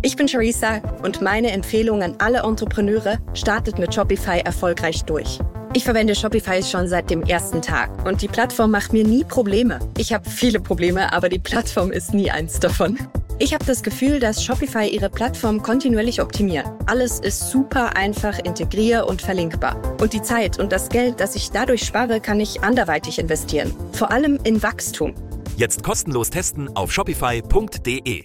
Ich bin Charissa und meine Empfehlung an alle Entrepreneure: startet mit Shopify erfolgreich durch. Ich verwende Shopify schon seit dem ersten Tag und die Plattform macht mir nie Probleme. Ich habe viele Probleme, aber die Plattform ist nie eins davon. Ich habe das Gefühl, dass Shopify ihre Plattform kontinuierlich optimiert. Alles ist super einfach integrier- und verlinkbar. Und die Zeit und das Geld, das ich dadurch spare, kann ich anderweitig investieren. Vor allem in Wachstum. Jetzt kostenlos testen auf shopify.de.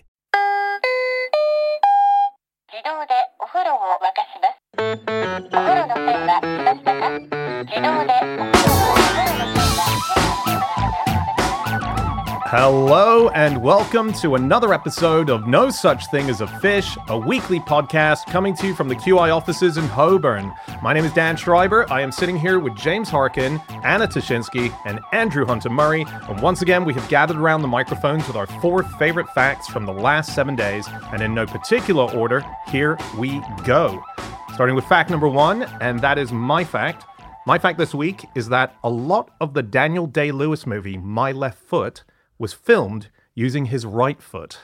Hello and welcome to another episode of No Such Thing as a Fish, a weekly podcast coming to you from the QI offices in Holborn. My name is Dan Schreiber. I am sitting here with James Harkin, Anna Tashinsky, and Andrew Hunter Murray. And once again, we have gathered around the microphones with our 4 favorite facts from the last 7 days. And in no particular order, here we go. Starting with fact number 1, and that is my fact. My fact this week is that a lot of the Daniel Day-Lewis movie, My Left Foot, was filmed using his right foot.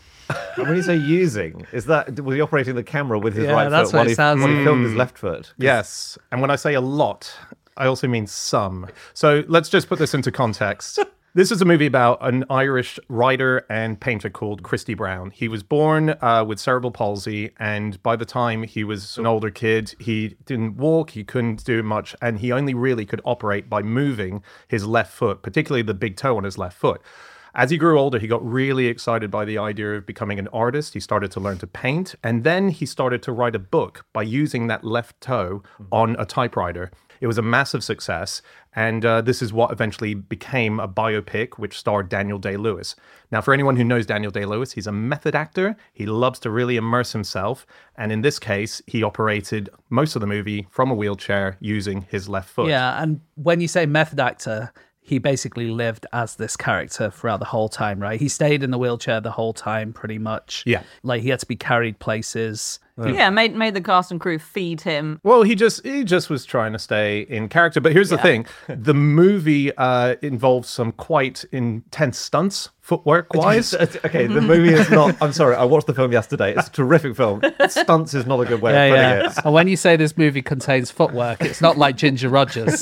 When you say using, was he operating the camera with his right foot that's while what he it sounds like. filmed his left foot? Yes, and when I say a lot, I also mean some. So let's just put this into context. This is a movie about an Irish writer and painter called Christy Brown. He was born with cerebral palsy, and by the time he was an older kid, he didn't walk, he couldn't do much, and he only really could operate by moving his left foot, particularly the big toe on his left foot. As he grew older, he got really excited by the idea of becoming an artist. He started to learn to paint, and then he started to write a book by using that left toe on a typewriter. It was a massive success, and this is what eventually became a biopic which starred Daniel Day-Lewis. Now, for anyone who knows Daniel Day-Lewis, he's a method actor. He loves to really immerse himself, and in this case, he operated most of the movie from a wheelchair using his left foot. Yeah, and when you say method actor, he basically lived as this character throughout the whole time, right? He stayed in the wheelchair the whole time, pretty much. Yeah. Like, he had to be carried places. Yeah, made the cast and crew feed him. Well, he just was trying to stay in character. But here's the thing. The movie involves some quite intense stunts, footwork-wise. Okay, the movie is not... I'm sorry, I watched the film yesterday. It's a terrific film. Stunts is not a good way of putting it. And when you say this movie contains footwork, it's not like Ginger Rogers.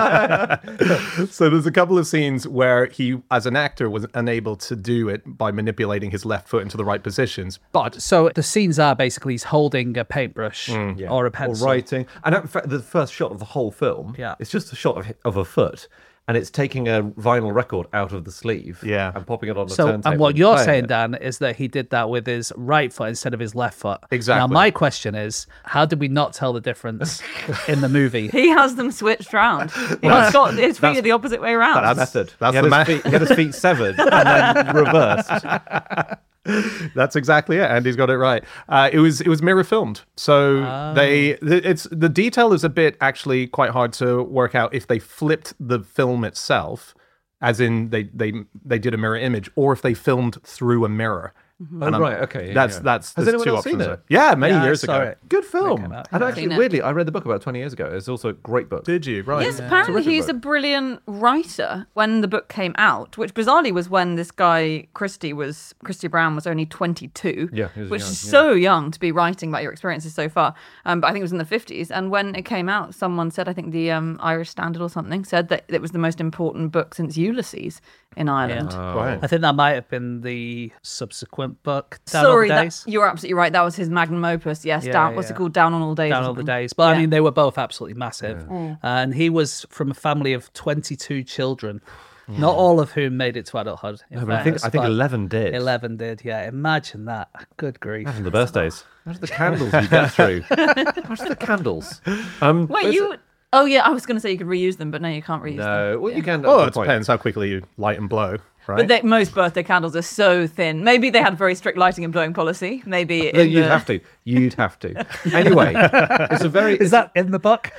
So there's a couple of scenes where he, as an actor, was unable to do it by manipulating his left foot into the right positions. But So the scenes are basically he's holding a paintbrush or a pencil. Or writing. And in fact, the first shot of the whole film, it's just a shot of a foot, and it's taking a vinyl record out of the sleeve and popping it on the turntable. And what you're saying, Dan, is that he did that with his right foot instead of his left foot. Exactly. Now, my question is, how did we not tell the difference in the movie? He has them switched round. He's got his feet are the opposite way around. That's method. That's he, the had he had his feet severed and then reversed. That's exactly it, and he's got it right. It was mirror filmed, so the detail is a bit actually quite hard to work out if they flipped the film itself, as in they did a mirror image, or if they filmed through a mirror. Oh, right, okay. That's Has there's anyone two else seen options it? there. Yeah, many Yeah, I years saw ago. it. Good film. Came out. And actually, Seen it. weirdly, I read the book about 20 years ago. It's also a great book. Did you? Right. Yes, apparently Terrific he's book. a brilliant writer when the book came out, which bizarrely was when this guy, Christy Brown, was only 22. Yeah, he was which young, is so young to be writing about your experiences so far. But I think it was in the 50s. And when it came out, someone said, I think the Irish Standard or something, said that it was the most important book since Ulysses in Ireland. Right. I think that might have been the subsequent book, Down All the Days. You're absolutely right. That was his magnum opus. Yes, what's it called? Down on All Days. Down All the Days. But I mean, they were both absolutely massive. And he was from a family of 22 children, not all of whom made it to adulthood. No, but I think 11 did. 11 did, yeah. Imagine that. Good grief. Imagine the birthdays. Imagine the candles you get through. Imagine the candles. Wait, you... Oh, yeah, I was going to say you could reuse them, but no, you can't reuse them. No, well, you can. Well, it depends how quickly you light and blow. Right? But most birthday candles are so thin. Maybe they had very strict lighting and blowing policy. Maybe have to. You'd have to. Anyway, it's a very... Is that in the book?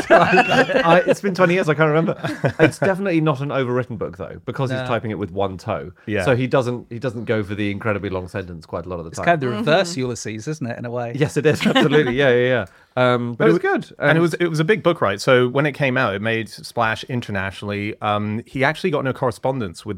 It's been 20 years, I can't remember. It's definitely not an overwritten book, though, because he's typing it with one toe. Yeah. So he doesn't go for the incredibly long sentence quite a lot of the time. It's kind of the reverse Ulysses, isn't it, in a way? Yes, it is. Absolutely. Yeah. But it was good. And it was a big book, right? So when it came out, it made splash internationally. He actually got into correspondence with this American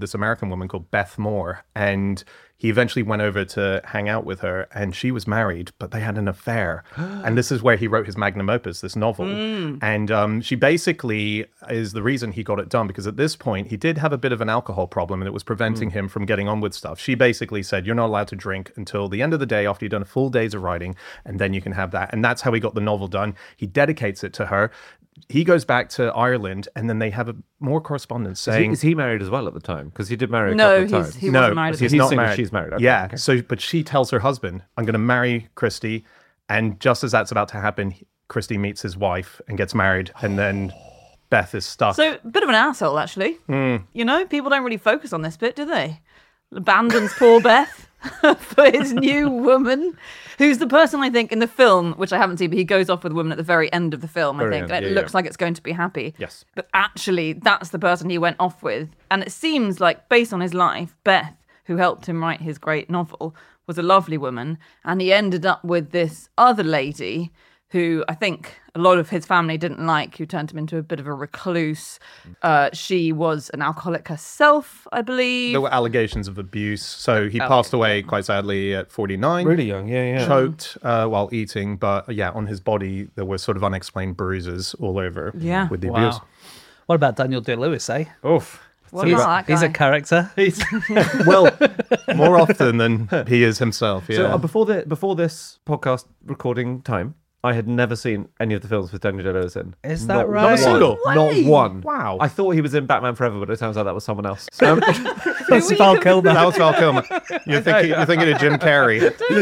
American woman called Beth Moore, and he eventually went over to hang out with her, and she was married, but they had an affair. And this is where he wrote his magnum opus, this novel. And she basically is the reason he got it done, because at this point, he did have a bit of an alcohol problem, and it was preventing him from getting on with stuff. She basically said, you're not allowed to drink until the end of the day after you've done a full day's of writing, and then you can have that. And that's how he got the novel done. He dedicates it to her. He goes back to Ireland, and then they have more correspondence saying... Is he married as well at the time? Because he did marry a couple of times. He wasn't married. He's not married. She's married. Okay, yeah. okay. So, but she tells her husband, I'm going to marry Christy. And just as that's about to happen, Christy meets his wife and gets married. And then Beth is stuck. So, a bit of an asshole, actually. You know, people don't really focus on this bit, do they? Abandons poor Beth for his new woman, who's the person, I think, in the film, which I haven't seen, but he goes off with a woman at the very end of the film, I think. It looks like it's going to be happy. Yes. But actually, that's the person he went off with. And it seems like, based on his life, Beth, who helped him write his great novel, was a lovely woman. And he ended up with this other lady who I think a lot of his family didn't like, who turned him into a bit of a recluse. She was an alcoholic herself, I believe. There were allegations of abuse. So he passed away quite sadly at 49. Really young, yeah. Choked while eating. But yeah, on his body, there were sort of unexplained bruises all over with the abuse. What about Daniel Day-Lewis, eh? Oof. What about that guy? He's a character. Well, more often than he is himself. Yeah. So before this podcast recording time, I had never seen any of the films with Daniel Day-Lewis in. Is that Not right? a single. Not one. Wow. I thought he was in Batman Forever, but it turns out that was someone else. That's Val Kilmer. That was Val Kilmer. You're thinking of Jim Carrey.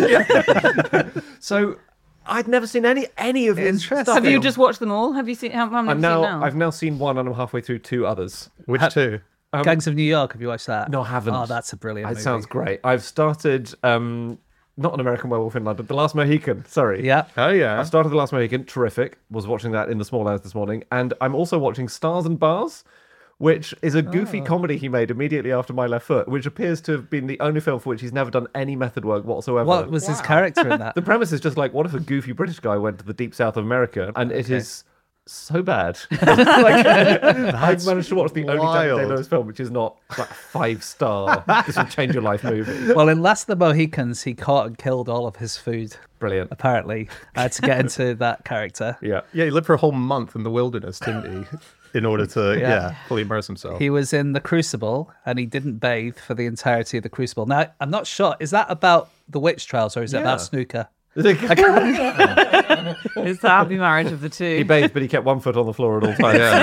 So I'd never seen any of his stuff. Have you just watched them all? Have you seen how many have you seen now? I've now seen one, and I'm halfway through 2 others. Which two? Gangs of New York, have you watched that? No, I haven't. Oh, that's a brilliant It movie. sounds great. I've started, not An American Werewolf in London, The Last Mohican, sorry. Yeah. Oh, yeah. I started The Last Mohican, terrific. Was watching that in the small hours this morning. And I'm also watching Stars and Bars, which is a goofy comedy he made immediately after My Left Foot, which appears to have been the only film for which he's never done any method work whatsoever. What was his character in that? The premise is just like, what if a goofy British guy went to the deep south of America? And it is so bad. I've managed to watch the only Daniel Day-Lewis film which is not like a 5-star, this will change your life movie. Well, in Last of the Mohicans, he caught and killed all of his food. Brilliant. Apparently, to get into that character. Yeah. Yeah, he lived for a whole month in the wilderness, didn't he? In order to, fully immerse himself. He was in The Crucible, and he didn't bathe for the entirety of The Crucible. Now, I'm not sure. Is that about the witch trials, or is it about snooker? It's the happy marriage of the two. He bathed, but he kept one foot on the floor at all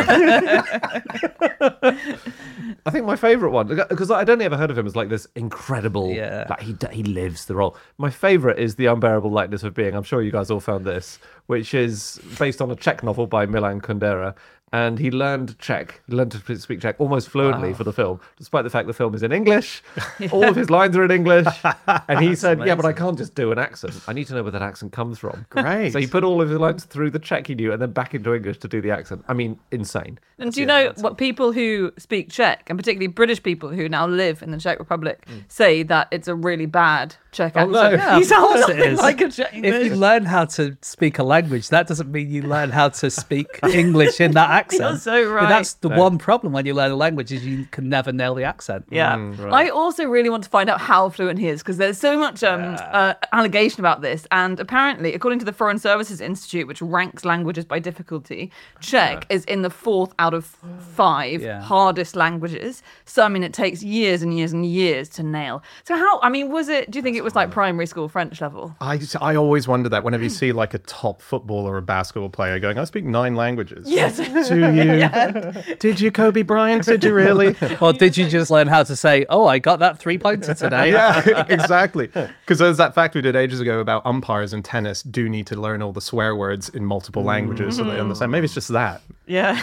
times. I think my favourite one, because I'd only ever heard of him as like this incredible, like he lives the role. My favourite is The Unbearable Lightness of Being. I'm sure you guys all found this, which is based on a Czech novel by Milan Kundera. And he learned Czech, learned to speak Czech almost fluently for the film, despite the fact the film is in English. All of his lines are in English. And he said, but I can't just do an accent. I need to know where that accent comes from. Great. So he put all of his lines through the Czech he knew and then back into English to do the accent. I mean, insane. And do you know what people who speak Czech, and particularly British people who now live in the Czech Republic, say that it's a really bad Czech accent? no. Yeah, He of sounds course it is. like a Czech. If you learn how to speak a language, that doesn't mean you learn how to speak English in that accent. You're so right. But that's the one problem when you learn a language is you can never nail the accent. Yeah. I also really want to find out how fluent he is, because there's so much allegation about this. And apparently, according to the Foreign Services Institute, which ranks languages by difficulty, Czech is in the 4th out of 5 hardest languages. So, I mean, it takes years and years and years to nail. So how, I mean, do you think it was like primary school French level? I always wonder that whenever you see like a top footballer or a basketball player going, I speak 9 languages. Yes. Do you? Did you, Kobe Bryant? Did you really? Or did you just learn how to say, oh, I got that 3-pointer today? Yeah, exactly. Because there's that fact we did ages ago about umpires in tennis do need to learn all the swear words in multiple languages so they understand. Maybe it's just that. Yeah.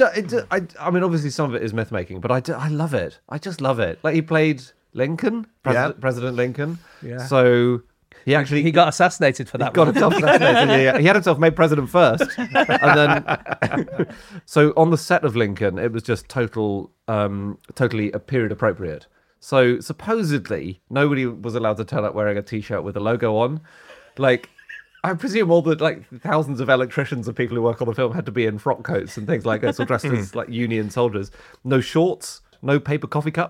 I mean, obviously some of it is myth making, but I love it. I just love it. Like he played Lincoln, President Lincoln. Yeah. So he got assassinated for that. Got himself assassinated. He had himself made president first, and then so on the set of Lincoln, it was just totally period appropriate. So supposedly nobody was allowed to turn up wearing a T-shirt with a logo on, like. I presume all the thousands of electricians and people who work on the film had to be in frock coats and things like this, or dressed as like Union soldiers. No shorts, no paper coffee cups.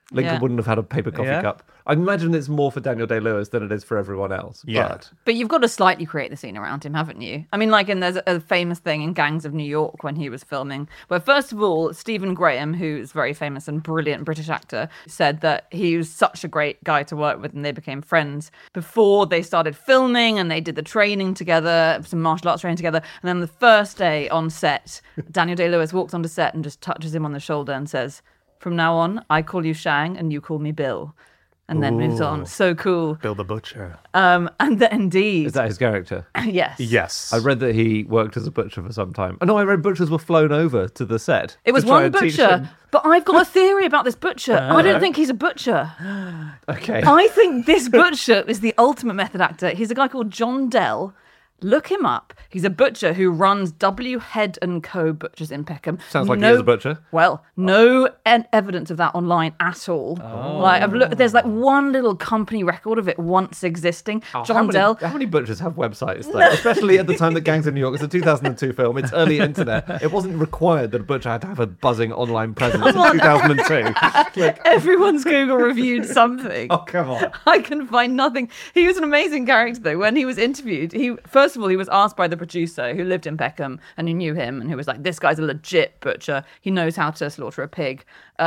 Lincoln Yeah. wouldn't have had a paper coffee Yeah. cup. I imagine it's more for Daniel Day-Lewis than it is for everyone else. Yeah. But you've got to slightly create the scene around him, haven't you? I mean, there's a famous thing in Gangs of New York when he was filming, where first of all, Stephen Graham, who's a very famous and brilliant British actor, said that he was such a great guy to work with and they became friends before they started filming and they did the training together, some martial arts training together. And then the first day on set, Daniel Day-Lewis walks onto set and just touches him on the shoulder and says, "From now on, I call you Shang and you call me Bill." And then moves on. So cool. Bill the Butcher. And then indeed. Is that his character? Yes. Yes. I read that he worked as a butcher for some time. Oh, no, I read butchers were flown over to the set. It was to try one and teach butcher, him. but I've got a theory about this butcher. I don't think he's a butcher. Okay. I think this butcher is the ultimate method actor. He's a guy called John Dell. Look him up. He's a butcher who runs W. Head and Co. Butchers in Peckham. Sounds like he is a butcher. Well, no evidence of that online at all. Like I've looked, there's like one little company record of it once existing. John Dell. How many butchers have websites, though? Especially at the time that Gangs of New York, it's a 2002 film, it's early internet. It wasn't required that a butcher had to have a buzzing online presence in 2002. Everyone's Google reviewed something. Oh, come on. I can find nothing. He was an amazing character, though. When he was interviewed, first of all, he was asked by the producer who lived in Peckham and who knew him and who was like, "This guy's a legit butcher. He knows how to slaughter a pig."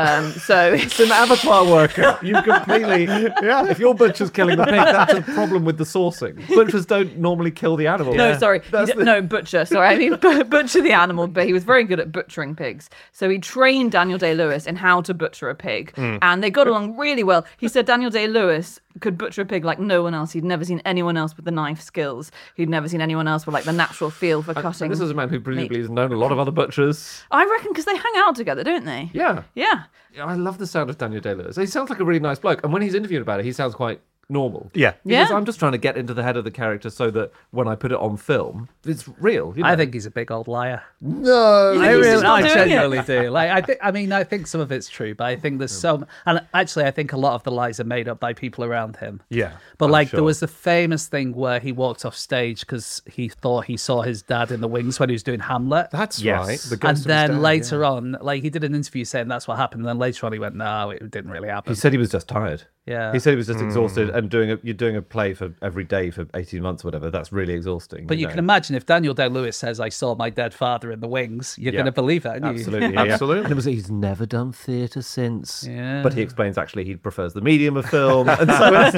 So It's an abattoir worker. You completely... Yeah. If your butcher's killing the pig, that's a problem with the sourcing. Butchers don't normally kill the animal. No, sorry. That's No, butcher. Sorry, I mean butcher the animal, but he was very good at butchering pigs. So he trained Daniel Day-Lewis in how to butcher a pig. And they got along really well. He said Daniel Day-Lewis could butcher a pig like no one else. He'd never seen anyone else with the knife skills. He'd never seen anyone else with like the natural feel for cutting. This is a man who presumably meat. has known a lot of other butchers. I reckon because they hang out together, don't they? Yeah. Yeah. I love the sound of Daniel Day-Lewis. He sounds like a really nice bloke. And when he's interviewed about it, he sounds quite normal. Yeah. Because Yeah. I'm just trying to get into the head of the character so that when I put it on film, it's real. You know? I think he's a big old liar. No. think he's just not I doing it? genuinely do. Like, I think some of it's true, but I think there's some, and actually, I think a lot of the lies are made up by people around him. Yeah. But like, sure. there was the famous thing where he walked off stage because he thought he saw his dad in the wings when he was doing Hamlet. That's Yes. right. The And ghost of his then dad, later yeah. on, like he did an interview saying that's what happened. And then later on, he went, "No, it didn't really happen." He said he was just tired. Yeah. He said he was just exhausted and you're doing a play for every day for 18 months or whatever. That's really exhausting. But you can imagine if Daniel Day-Lewis says, "I saw my dead father in the wings," you're Yeah. going to believe that, aren't you? Absolutely. Absolutely. And it was, he's never done theatre since. Yeah. But he explains actually he prefers the medium of film. And so it's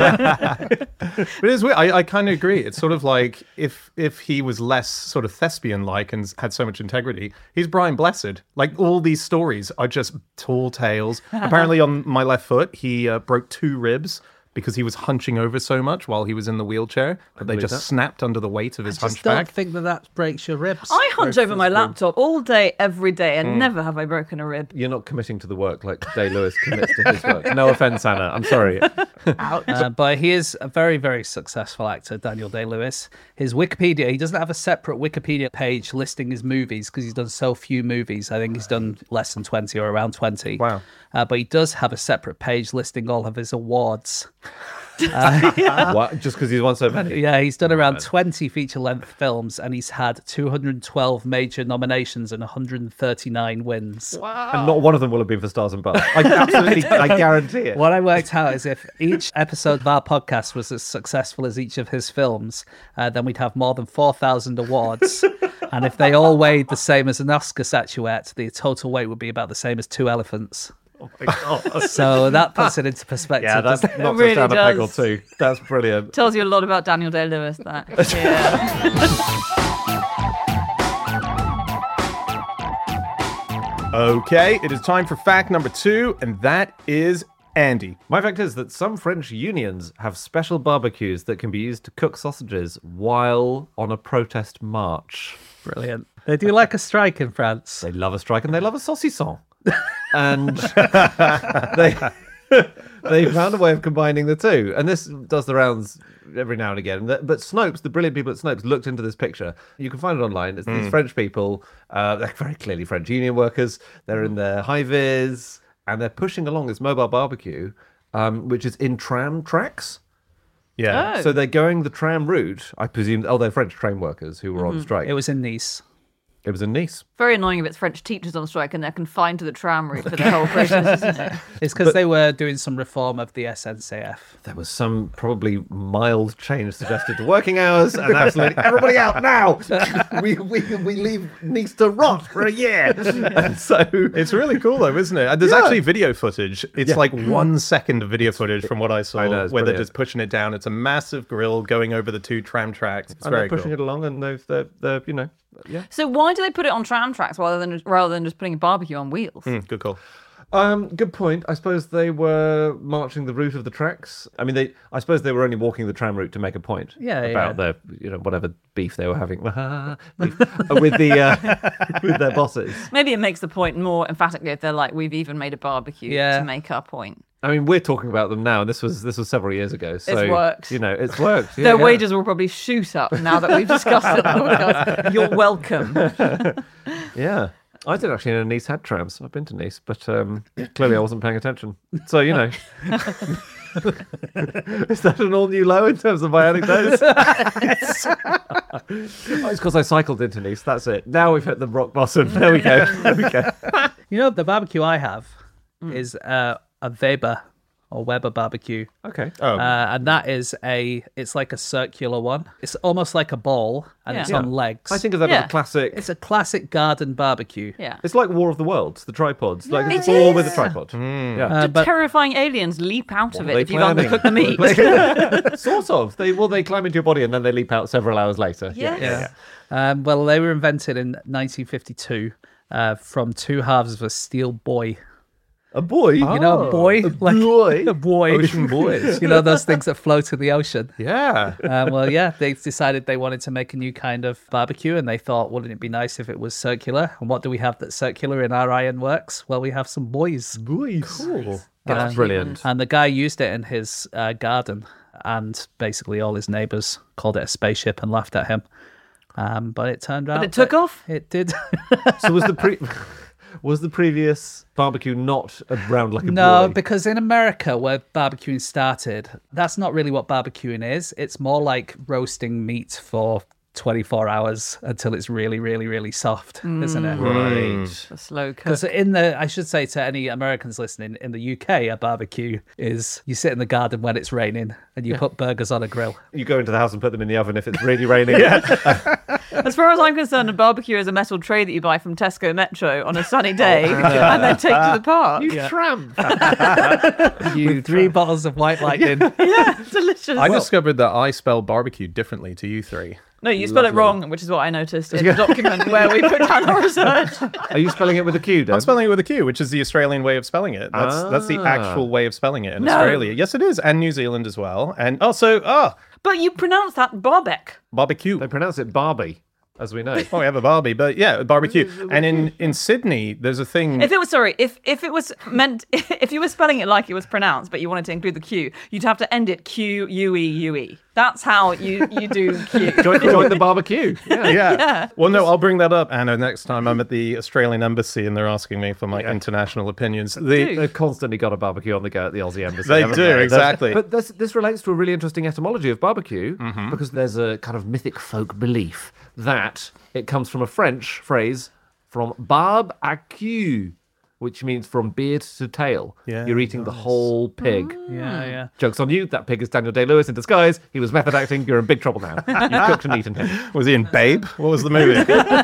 But it's weird. I kind of agree. It's sort of like if he was less sort of thespian-like and had so much integrity, he's Brian Blessed. Like all these stories are just tall tales. Apparently, on My Left Foot, he broke 2 ribs because he was hunching over so much while he was in the wheelchair that they believe just that. snapped under the weight of his I just don't hunchback. think that breaks your ribs. I hunch over my physical. laptop all day, every day, and never have I broken a rib. You're not committing to the work like Day-Lewis commits to his work. No offense, Anna. I'm sorry. But he is a very, very successful actor, Daniel Day-Lewis. His Wikipedia, he doesn't have a separate Wikipedia page listing his movies because he's done so few movies. I think he's done less than 20 or around 20. Wow. But he does have a separate page listing all of his awards. What? Just because he's won so many? Yeah, he's done around 20 feature-length films and he's had 212 major nominations and 139 wins. And not one of them will have been for Stars and Bars. I guarantee it. What I worked out is if each episode of our podcast was as successful as each of his films, then we'd have more than 4,000 awards. And if they all weighed the same as an Oscar statuette, the total weight would be about the same as 2 elephants. So that puts it into perspective. Yeah, that's doesn't it? knocks really us down a peg or does. two. That's brilliant. Tells you a lot about Daniel Day-Lewis, that. Yeah. Okay, it is time for fact number 2, and that is Andy. My fact is that some French unions have special barbecues that can be used to cook sausages while on a protest march. Brilliant. They do like a strike in France. They love a strike and they love a saucisson. And they found a way of combining the two. And this does the rounds every now and again. But Snopes, the brilliant people at Snopes, looked into this picture. You can find it online. It's these French people. They're very clearly French union workers. They're in their high-vis and they're pushing along this mobile barbecue, which is in tram tracks. Yeah. Oh. So they're going the tram route. I presume, they're French train workers who were on strike. It was in Nice. It was in Nice. Very annoying if it's French teachers on strike and they're confined to the tram route for the whole process, isn't it? It's because they were doing some reform of the SNCF. There was some probably mild change suggested to working hours, and absolutely everybody out now. We leave Nice to rot for a year. And so It's really cool though, isn't it? And there's actually video footage. It's like 1 second of video footage from what I saw, I know, where it's they're brilliant. just pushing it down. It's a massive grill going over the 2 tram tracks. It's and very they're pushing cool. it along, and they're yeah. So why do they put it on tram tracks rather than just putting a barbecue on wheels? Good call. Good point. I suppose they were marching the route of the tracks. I mean, I suppose they were only walking the tram route to make a point. About their, whatever beef they were having beef, with their bosses. Maybe it makes the point more emphatically if they're like, we've even made a barbecue to make our point. I mean, we're talking about them now, and this was several years ago. So It's worked. It's worked. Their wages will probably shoot up now that we've discussed it on the podcast. You're welcome. Yeah. I did actually know Nice had trams. I've been to Nice, but clearly I wasn't paying attention. So, Is that an all new low in terms of my anecdotes? It's because I cycled into Nice. That's it. Now we've hit the rock bottom. There we go. The barbecue I have is a Weber or Weber barbecue. Okay. And that is it's like a circular one. It's almost like a ball, and it's on legs. I think of that as a classic. It's a classic garden barbecue. Yeah. It's like War of the Worlds, the tripods. Like it it's a ball is. with a tripod. Yeah. But Terrifying aliens leap out of What it are if they you've planning? undercooked the meat. Sort of. They climb into your body and then they leap out several hours later. Yes. Well, they were invented in 1952 from 2 halves of a steel buoy. A boy? You know, a buoy? A buoy? A buoy. Ocean buoys. You know, those things that float in the ocean. Yeah. They decided they wanted to make a new kind of barbecue, and they thought, wouldn't it be nice if it was circular? And what do we have that's circular in our ironworks? Well, we have some buoys. Cool. That's brilliant. And the guy used it in his garden, and basically all his neighbours called it a spaceship and laughed at him. But it turned out it took that off? It did. So was the previous barbecue not around like a No, buoy? because in America, where barbecuing started, that's not really what barbecuing is. It's more like roasting meat for 24 hours until it's really, really, really soft, isn't it? Right. A slow cook. Because I should say to any Americans listening, in the UK, a barbecue is you sit in the garden when it's raining and you put burgers on a grill. You go into the house and put them in the oven if it's really raining. As far as I'm concerned, a barbecue is a metal tray that you buy from Tesco Metro on a sunny day and then take to the park. You tramp. With 3 bottles of White Lightning. Yeah, delicious. I discovered that I spell barbecue differently to you 3. No, you spell it wrong, which is what I noticed in the document where we put down our research. Are you spelling it with a Q, Dan? I'm spelling it with a Q, which is the Australian way of spelling it. That's the actual way of spelling it in Australia. Yes, it is, and New Zealand as well. And also, But you pronounce that Barbec. barbecue. They pronounce it Barbie, as we know. Oh, we have a Barbie, but yeah, barbecue. And in Sydney, there's a thing. If it was meant, if you were spelling it like it was pronounced, but you wanted to include the Q, you'd have to end it Q-U-E-U-E. That's how you do Q. Join the barbecue. Yeah. Yeah. Well, no, I'll bring that up, Anna, next time I'm at the Australian Embassy and they're asking me for my international opinions. They've constantly got a barbecue on the go at the Aussie Embassy. They haven't do, exactly. But this relates to a really interesting etymology of barbecue, because there's a kind of mythic folk belief that it comes from a French phrase from barbe à queue, which means from beard to tail. Yeah, You're eating the whole pig. Yeah. Joke's on you. That pig is Daniel Day-Lewis in disguise. He was method acting. You're in big trouble now. You've cooked and eaten him. Was he in Babe? What was the movie?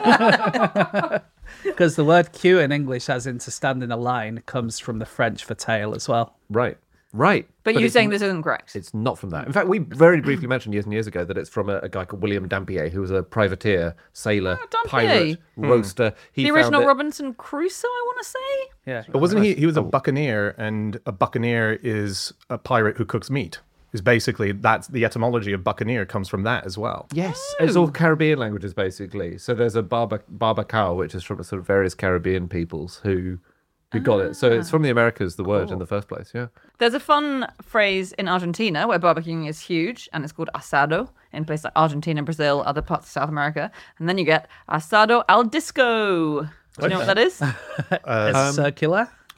Because the word queue in English, as in to stand in a line, comes from the French for tail as well. Right. But you're it's saying this isn't correct. It's not from that. In fact, we very briefly mentioned years and years ago that it's from a guy called William Dampier, who was a privateer, sailor, Dampier. pirate, roaster. He The found original it- Robinson Crusoe, I want to say. Yeah. But wasn't he was a buccaneer, and a buccaneer is a pirate who cooks meat. Is basically, that's the etymology of buccaneer comes from that as well. Yes, it's all Caribbean languages, basically. So there's a barbacao, which is from sort of various Caribbean peoples who got it. So it's from the Americas, the word in the first place, yeah. There's a fun phrase in Argentina where barbecuing is huge, and it's called asado in places like Argentina, Brazil, other parts of South America. And then you get asado al disco. Do you know what that is? It's circular.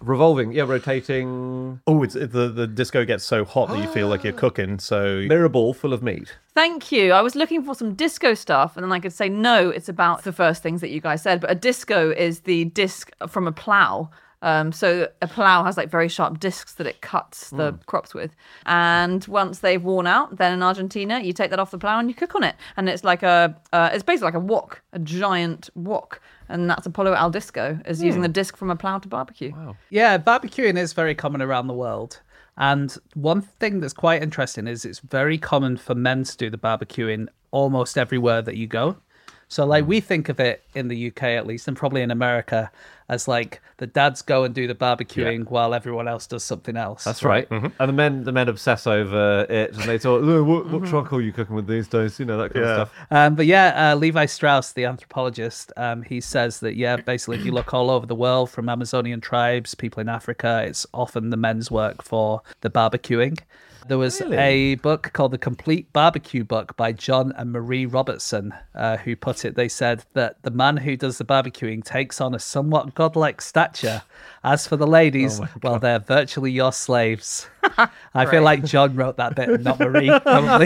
Revolving, rotating. Oh, it's the disco gets so hot that you feel like you're cooking. So Mirror ball full of meat. Thank you. I was looking for some disco stuff, and then I could say, no, it's about the first things that you guys said. But a disco is the disc from a plough. So a plough has like very sharp discs that it cuts the crops with. And once they've worn out, then in Argentina, you take that off the plough and you cook on it. And it's like it's basically like a wok, a giant wok. And that's Apollo al Disco, is using the disc from a plough to barbecue. Wow. Yeah, barbecuing is very common around the world. And one thing that's quite interesting is it's very common for men to do the barbecuing almost everywhere that you go. So like we think of it in the UK at least, and probably in America, as like the dads go and do the barbecuing while everyone else does something else. That's right. Mm-hmm. And the men obsess over it, and they talk, what charcoal are you cooking with these days? You know, that kind of stuff. But Levi Strauss, the anthropologist, he says that, basically if you look all over the world, from Amazonian tribes, people in Africa, it's often the men's work for the barbecuing. There was a book called The Complete Barbecue Book by John and Marie Robertson, who put it, they said that the man who does the barbecuing takes on a somewhat godlike stature. As for the ladies, well, they're virtually your slaves. I feel like John wrote that bit, not Marie, probably.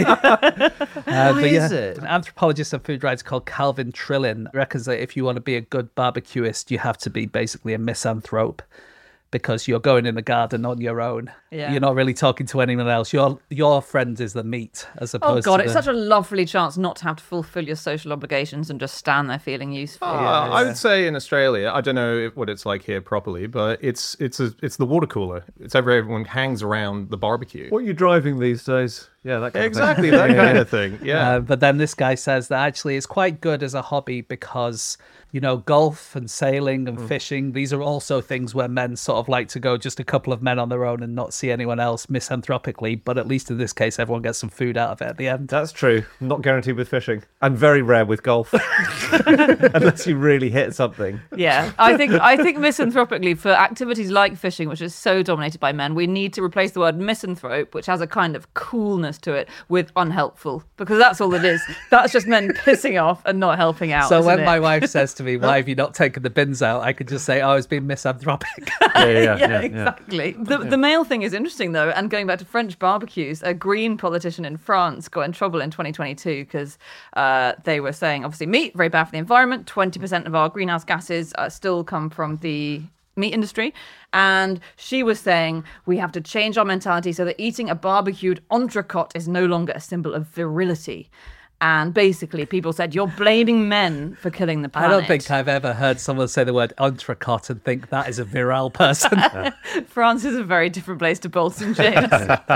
Why is it? An anthropologist and food writer called Calvin Trillin reckons that if you want to be a good barbecuist, you have to be basically a misanthrope. Because you're going in the garden on your own. Yeah. You're not really talking to anyone else. Your friend is the meat, as opposed to it's such a lovely chance not to have to fulfill your social obligations and just stand there feeling useful. I would say in Australia, I don't know what it's like here properly, but it's the water cooler. It's everyone hangs around the barbecue. What are you driving these days? Yeah, that kind Exactly, of thing. that kind of thing. Yeah. But then this guy says that actually it's quite good as a hobby because, golf and sailing and fishing, these are also things where men sort of like to go just a couple of men on their own and not see anyone else misanthropically. But at least in this case, everyone gets some food out of it at the end. That's true. Not guaranteed with fishing. And very rare with golf. Unless you really hit something. Yeah, I think misanthropically, for activities like fishing, which is so dominated by men, we need to replace the word misanthrope, which has a kind of coolness to it, with unhelpful, because that's all it is. That's just men pissing off and not helping out. So when my wife says to me, why have you not taken the bins out? I could just say, I was being misanthropic. Yeah, exactly. The male thing is interesting, though, and going back to French barbecues, a Green politician in France got in trouble in 2022 because they were saying, obviously, meat, very bad for the environment. 20% of our greenhouse gases still come from the meat industry. And she was saying, we have to change our mentality so that eating a barbecued entrecote is no longer a symbol of virility. And basically, people said, you're blaming men for killing the planet. I don't think I've ever heard someone say the word entrecote and think that is a virile person. France is a very different place to Bolton, James.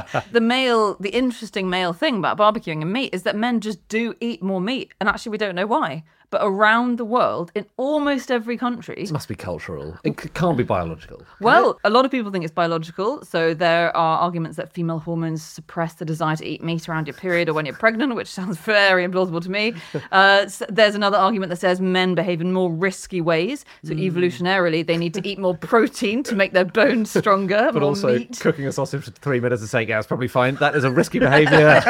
The interesting male thing about barbecuing and meat is that men just do eat more meat. And actually, we don't know why. But around the world, in almost every country... This must be cultural. It can't be biological. Well, a lot of people think it's biological. So there are arguments that female hormones suppress the desire to eat meat around your period or when you're pregnant, which sounds very implausible to me. There's another argument that says men behave in more risky ways. So evolutionarily, they need to eat more protein to make their bones stronger, but more also meat. Cooking a sausage for 3 minutes and saying, yeah, it's probably fine. That is a risky behaviour.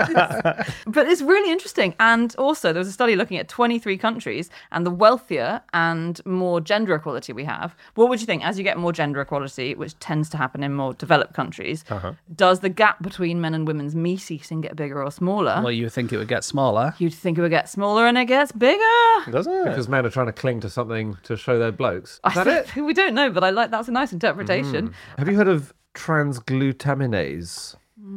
But it's really interesting. And also, there was a study looking at 23 countries and the wealthier and more gender equality we have. What would you think, as you get more gender equality, which tends to happen in more developed countries, does the gap between men and women's meat eating get bigger or smaller? Well, you would think it would get smaller. You'd think it would get smaller, and it gets bigger. Doesn't it? Because men are trying to cling to something to show their blokes. Is that it? We don't know, but that's a nice interpretation. Have you heard of transglutaminase?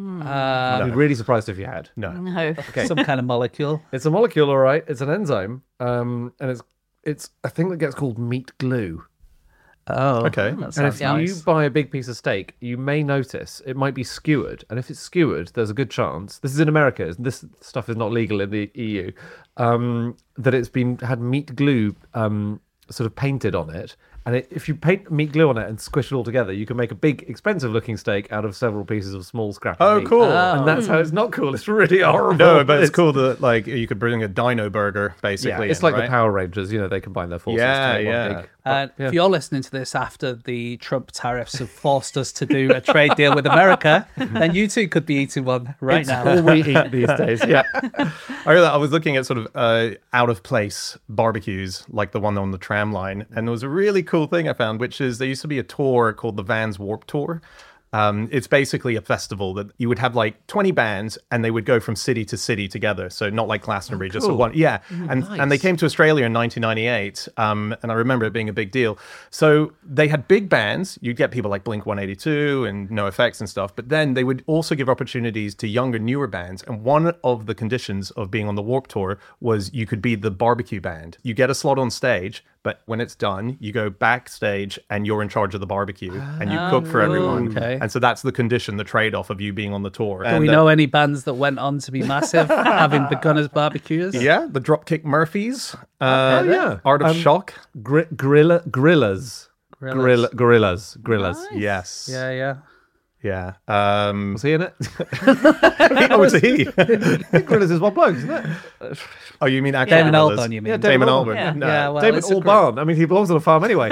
I'd be really surprised if you had. No. Okay. Some kind of molecule. It's a molecule, all right. It's an enzyme, and it's a thing that gets called meat glue. Oh, Okay. That And sounds if nice. you buy a big piece of steak, you may notice it might be skewered. And if it's skewered, there's a good chance. This is in America. This stuff is not legal in the EU. That it's had meat glue sort of painted on it. And if you paint meat glue on it and squish it all together, you can make a big, expensive-looking steak out of several pieces of small scrap Oh, meat. cool. And that's how it's not cool. It's really horrible. No, but it's cool that like you could bring a dino burger, basically. Yeah, it's like right? the Power Rangers. They combine their forces. Yeah, to make one yeah. big If you're listening to this after the Trump tariffs have forced us to do a trade deal with America, then you too could be eating one right now. All we eat these days. Yeah. I was looking at sort of out of place barbecues like the one on the tram line, and there was a really cool thing I found, which is there used to be a tour called the Vans Warped Tour. It's basically a festival that you would have like 20 bands and they would go from city to city together. So not like Glastonbury, just one. Yeah. And they came to Australia in 1998. And I remember it being a big deal. So they had big bands. You'd get people like Blink-182 and NoFX and stuff. But then they would also give opportunities to younger, newer bands. And one of the conditions of being on the Warped Tour was you could be the barbecue band. You get a slot on stage, but when it's done, you go backstage and you're in charge of the barbecue and you cook for everyone. Okay. And so that's the condition, the trade-off of you being on the tour. Do we know any bands that went on to be massive, having begun as barbecuers? Yeah, the Dropkick Murphys. yeah. Art of Shock. Gorillas. Gorillas. Yes. Yeah. Yeah. Was he in it? Oh, it's a he. Gorillas is one bloke, isn't it? Oh, you mean actor? Damon Gorillas? Albarn, you mean? Yeah, Damon Albarn. Albarn. Yeah. No. Yeah, well, David it's a Albarn. I mean, he belongs on a farm anyway.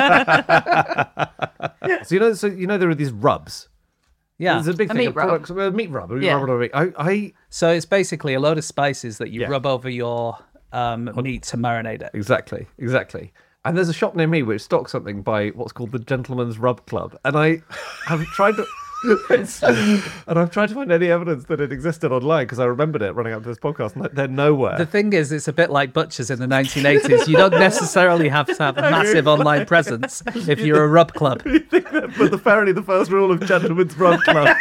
So you know there are these rubs. Yeah. There's a big A thing. meat rub. A meat rub. Yeah. So it's basically a load of spices that you Yeah. rub over your meat to marinate it. Exactly. And there's a shop near me which stocks something by what's called the Gentleman's Rub Club, and I have tried to. And I've tried to find any evidence that it existed online because I remembered it running up to this podcast, and they're nowhere. The thing is, it's a bit like butchers in the 1980s. You don't necessarily have to have a massive online presence if you're a rub club. But apparently the first rule of Gentleman's Rub Club.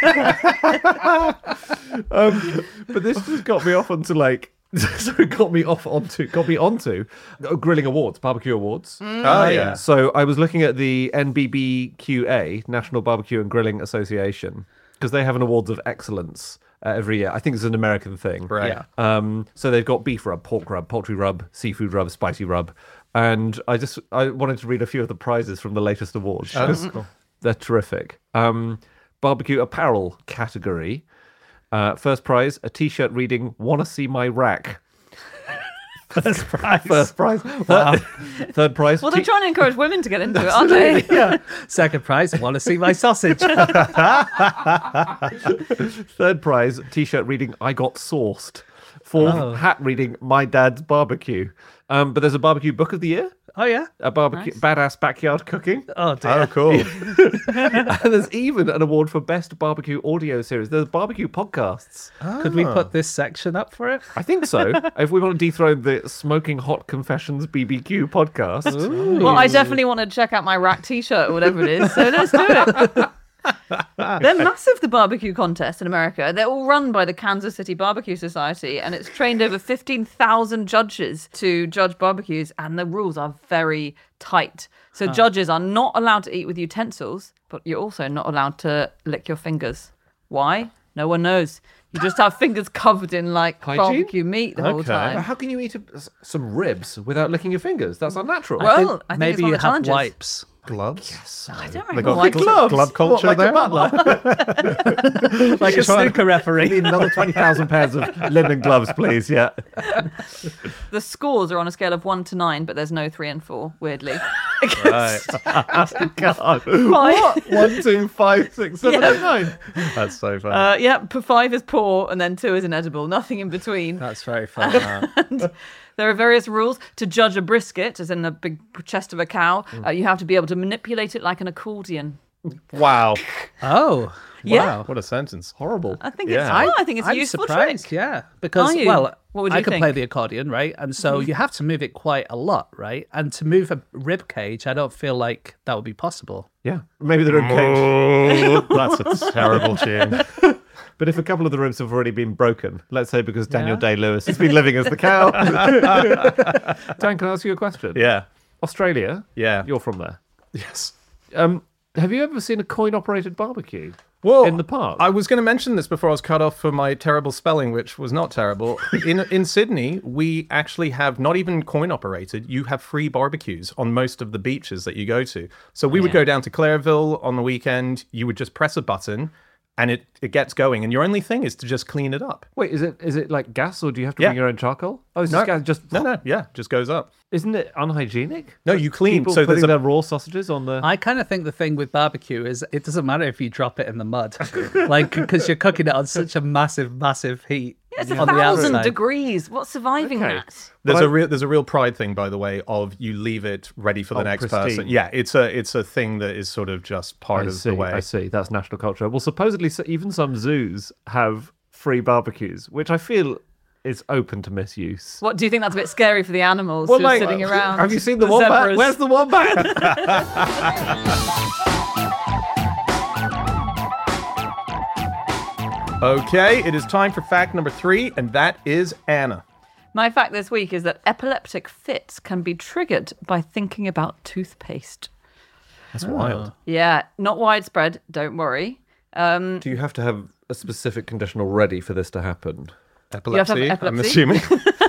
But this just got me off onto like. So it got me onto grilling awards, barbecue awards. Oh, yeah. So I was looking at the NBBQA, National Barbecue and Grilling Association, because they have an awards of excellence every year. I think it's an American thing. Right. Yeah. So they've got beef rub, pork rub, poultry rub, seafood rub, spicy rub, and I wanted to read a few of the prizes from the latest awards. Oh, that's cool. They're terrific. Barbecue apparel category. First prize, a T-shirt reading "Wanna see my rack." First prize. First prize. Wow. Third prize. Well, they're trying to encourage women to get into it, aren't they? Yeah. Second prize, want to see my sausage. Third prize, T-shirt reading "I got sauced." Fourth, hat reading "My dad's barbecue." But there's a barbecue book of the year. Oh, yeah? A barbecue badass backyard cooking. Oh, dear. Oh, cool. And there's even an award for best barbecue audio series. There's barbecue podcasts. Could we put this section up for it? I think so. If we want to dethrone the Smoking Hot Confessions BBQ podcast. Well, I definitely want to check out my rack T-shirt or whatever it is. So let's do it. They're massive, the barbecue contest in America. They're all run by the Kansas City Barbecue Society, and it's trained over 15,000 judges to judge barbecues, and the rules are very tight. So judges are not allowed to eat with utensils, but you're also not allowed to lick your fingers. Why? No one knows. You just have fingers covered in like Hygiene? barbecue meat the whole Okay. time. How can you eat some ribs without licking your fingers? That's unnatural. Well, I think Maybe it's one you of the have challenges. wipes. Gloves? I don't They remember got why. glove culture What, like there? a butler? Like a snooker referee. Need another 20,000 pairs of linen gloves, please. Yeah. The scores are on a scale of 1 to 9, but there's no 3 and 4, weirdly. Right. God. What? 1, 2, 5, 6, 7, 8, 9. That's so fun. Yeah, 5 is poor, and then 2 is inedible. Nothing in between. That's very fun. There are various rules to judge a brisket, as in a big chest of a cow. You have to be able to manipulate it like an accordion. Wow. Oh, Yeah. wow. What a sentence. Horrible. I think Yeah. it's. I think it's a I'm useful surprised, trick. yeah. Because, Are you? well, What would I you can think? play the accordion, right? And so you have to move it quite a lot, right? And to move a rib cage, I don't feel like that would be possible. Yeah. Maybe the rib cage. Oh, that's a terrible tune. But if a couple of the ribs have already been broken, let's say because Daniel Yeah. Day-Lewis has been living as the cow. Dan, can I ask you a question? Yeah. Australia. Yeah. You're from there. Yes. Have you ever seen a coin-operated barbecue? Well, in the park? I was going to mention this before I was cut off for my terrible spelling, which was not terrible. In Sydney, we actually have not even coin operated. You have free barbecues on most of the beaches that you go to. So we would go down to Clareville on the weekend. You would just press a button and it gets going, and your only thing is to just clean it up. Wait, is it like gas, or do you have to bring your own charcoal? Oh, it's just No, just goes up. Isn't it unhygienic? No, you clean. People So putting their raw sausages on the. I kind of think the thing with barbecue is it doesn't matter if you drop it in the mud, like because you're cooking it on such a massive heat. It's on the 1,000 outside. degrees. What's surviving that? There's a real pride thing, by the way, of you leave it ready for the next pristine. person. Yeah, it's a thing that is sort of just part of the way. I see. That's national culture. Well, supposedly, even some zoos have free barbecues, which I feel is open to misuse. What do you think that's a bit scary for the animals who are sitting around? Have you seen the wombat? zebras? Where's the wombat? Okay, it is time for fact number 3, and that is Anna. My fact this week is that epileptic fits can be triggered by thinking about toothpaste. That's wild. Yeah, not widespread, don't worry. Do you have to have a specific condition already for this to happen? Epilepsy, epilepsy? I'm assuming.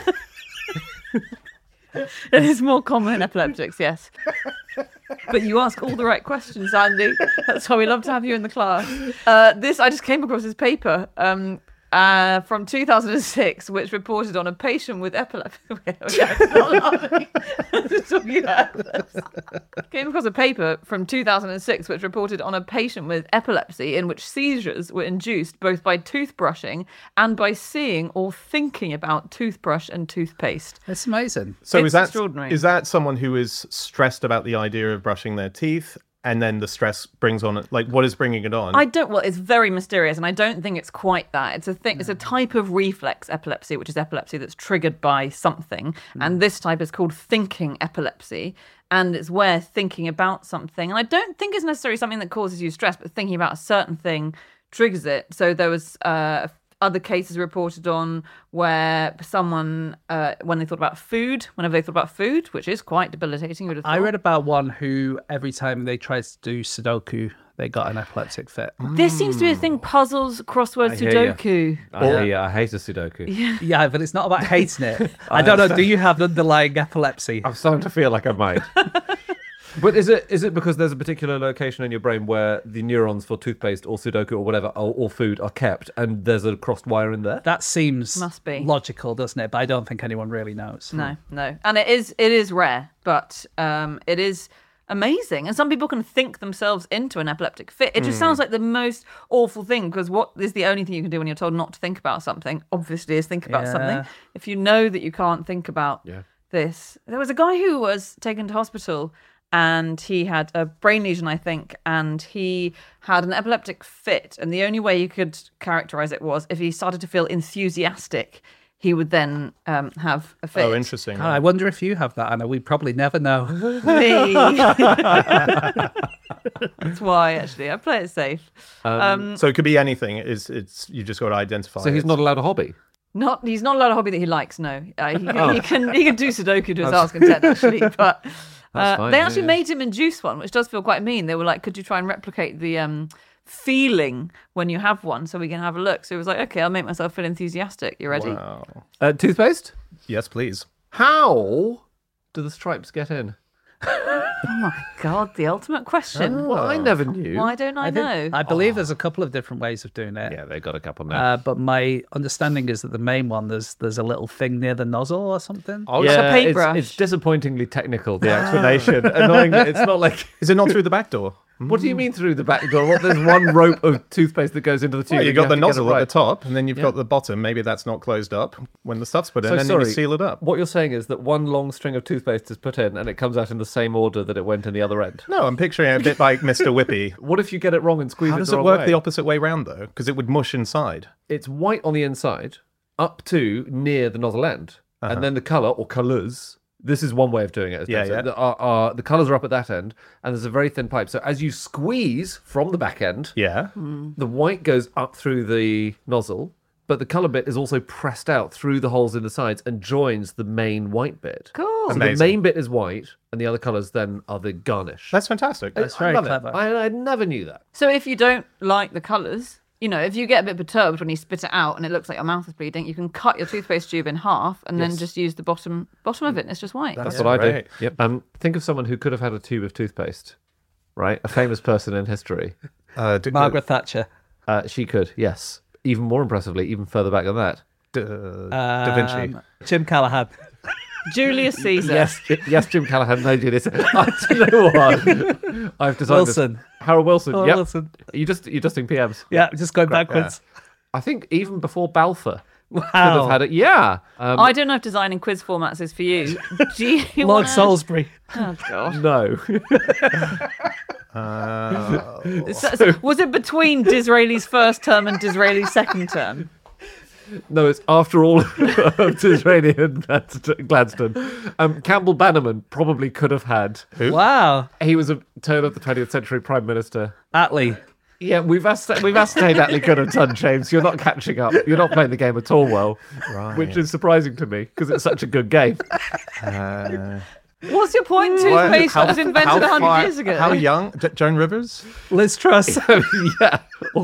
It is more common in epileptics, yes. But you ask all the right questions, Andy. That's why we love to have you in the class. I just came across this paper from 2006, which reported on a patient with epilepsy. Came across a paper from 2006, which reported on a patient with epilepsy in which seizures were induced both by toothbrushing and by seeing or thinking about toothbrush and toothpaste. It's amazing. So It's extraordinary. is that someone who is stressed about the idea of brushing their teeth, and then the stress brings on, like, what is bringing it on? It's very mysterious, and I don't think it's quite that. It's a thing. It's a type of reflex epilepsy, which is epilepsy that's triggered by something, and this type is called thinking epilepsy, and it's where thinking about something, and I don't think it's necessarily something that causes you stress, but thinking about a certain thing triggers it. So there was other cases reported on where someone, whenever they thought about food, which is quite debilitating. You would have I thought. read about one who every time they tried to do Sudoku, they got an epileptic fit. This seems to be a thing: puzzles, crossword, Sudoku. I hate a Sudoku. Yeah, but it's not about hating it. I don't know. Do you have underlying epilepsy? I'm starting to feel like I might. But is it because there's a particular location in your brain where the neurons for toothpaste or Sudoku or whatever or food are kept, and there's a crossed wire in there? That seems Must be. logical, doesn't it? But I don't think anyone really knows. No, and it is rare, but it is amazing. And some people can think themselves into an epileptic fit. It just sounds like the most awful thing, because what is the only thing you can do when you're told not to think about something? Obviously, is think about something. If you know that you can't think about this, there was a guy who was taken to hospital. And he had a brain lesion, I think, and he had an epileptic fit. And the only way you could characterize it was if he started to feel enthusiastic, he would then have a fit. Oh, interesting. God, I wonder if you have that, Anna. We probably never know. Me. That's why, actually. I play it safe. So it could be anything. It's you just got to identify. So he's it. not allowed a hobby? He's not allowed a hobby that he likes, no. He can do Sudoku to his heart's content, actually. But fine, they actually yeah. made him induce one, which does feel quite mean. They were like, could you try and replicate the feeling when you have one so we can have a look? So he was like, okay, I'll make myself feel enthusiastic. You ready? Wow. Toothpaste? Yes, please. How do the stripes get in? Oh my God, the ultimate question. Well, I never knew. Why don't I know? I believe there's a couple of different ways of doing it. Yeah, they got a couple now. But my understanding is that the main one, there's a little thing near the nozzle or something. Oh, It's a yeah, paintbrush. it's disappointingly technical, the explanation. Annoying that it's not like... Is it not through the back door? What do you mean through the back door? What, there's one rope of toothpaste that goes into the tube. Well, you and got have the to get it nozzle right. at the top, and then you've got the bottom. Maybe that's not closed up when the stuff's put in, So, and then you sorry, seal it up. What you're saying is that one long string of toothpaste is put in and it comes out in the same order that it went in the other end. No, I'm picturing it a bit like Mr. Whippy. What if you get it wrong and squeeze How it does the it wrong work way? the opposite way round, though? Because it would mush inside. It's white on the inside up to near the nozzle end. And then the colour or colours, this is one way of doing it. Yeah. The colours are up at that end and there's a very thin pipe. So as you squeeze from the back end, Yeah. the white goes up through the nozzle, but the colour bit is also pressed out through the holes in the sides and joins the main white bit. Cool. So Amazing. the main bit is white and the other colours then are the garnish. That's fantastic. That's I very love it. clever. I never knew that. So if you don't like the colours, you know, if you get a bit perturbed when you spit it out and it looks like your mouth is bleeding, you can cut your toothpaste tube in half and then just use the bottom of it. And it's just white. That's what I great. do. Yep. Think of someone who could have had a tube of toothpaste, right? A famous person in history. Margaret Thatcher. She could, yes. Even more impressively, even further back than that. Da Vinci. Jim Callahan. Julius Caesar. Yes, Jim Callahan. No, Julius. Do you know what? I've decided Wilson. Harold Wilson. Harold Yep. Wilson. You're just doing PMs. Yeah, just going backwards. I think even before Balfour could have Wow. had it. Yeah. I don't know if designing quiz formats is for you. Do you Lord wanna- Salisbury. Oh, God. No. So, was it between Disraeli's first term and Disraeli's second term? No, it's after all of Disraeli and Gladstone. Campbell Bannerman probably could have had. Wow. He was a turn of the 20th century Prime Minister. Attlee. Yeah, we've ascertained Attlee could have done, James. You're not catching up. You're not playing the game at all well, Right. which is surprising to me because it's such a good game. What's your point? Toothpaste was invented 100 years ago. How young? Joan Rivers? Liz Truss. Yeah,